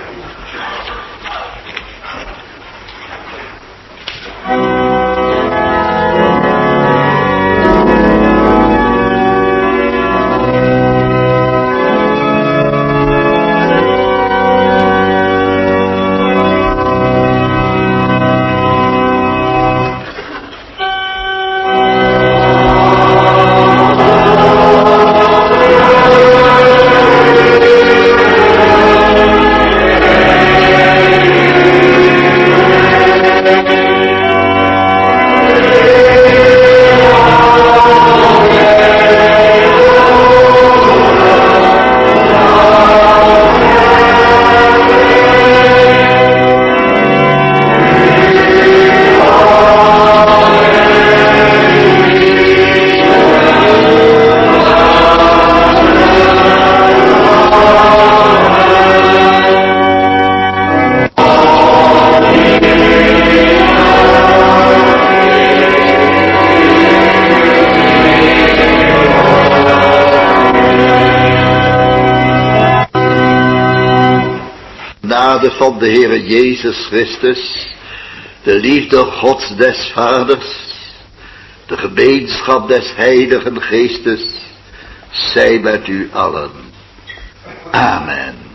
Van de Heere Jezus Christus, de liefde Gods des Vaders, de gemeenschap des Heiligen Geestes, zij met u allen. Amen.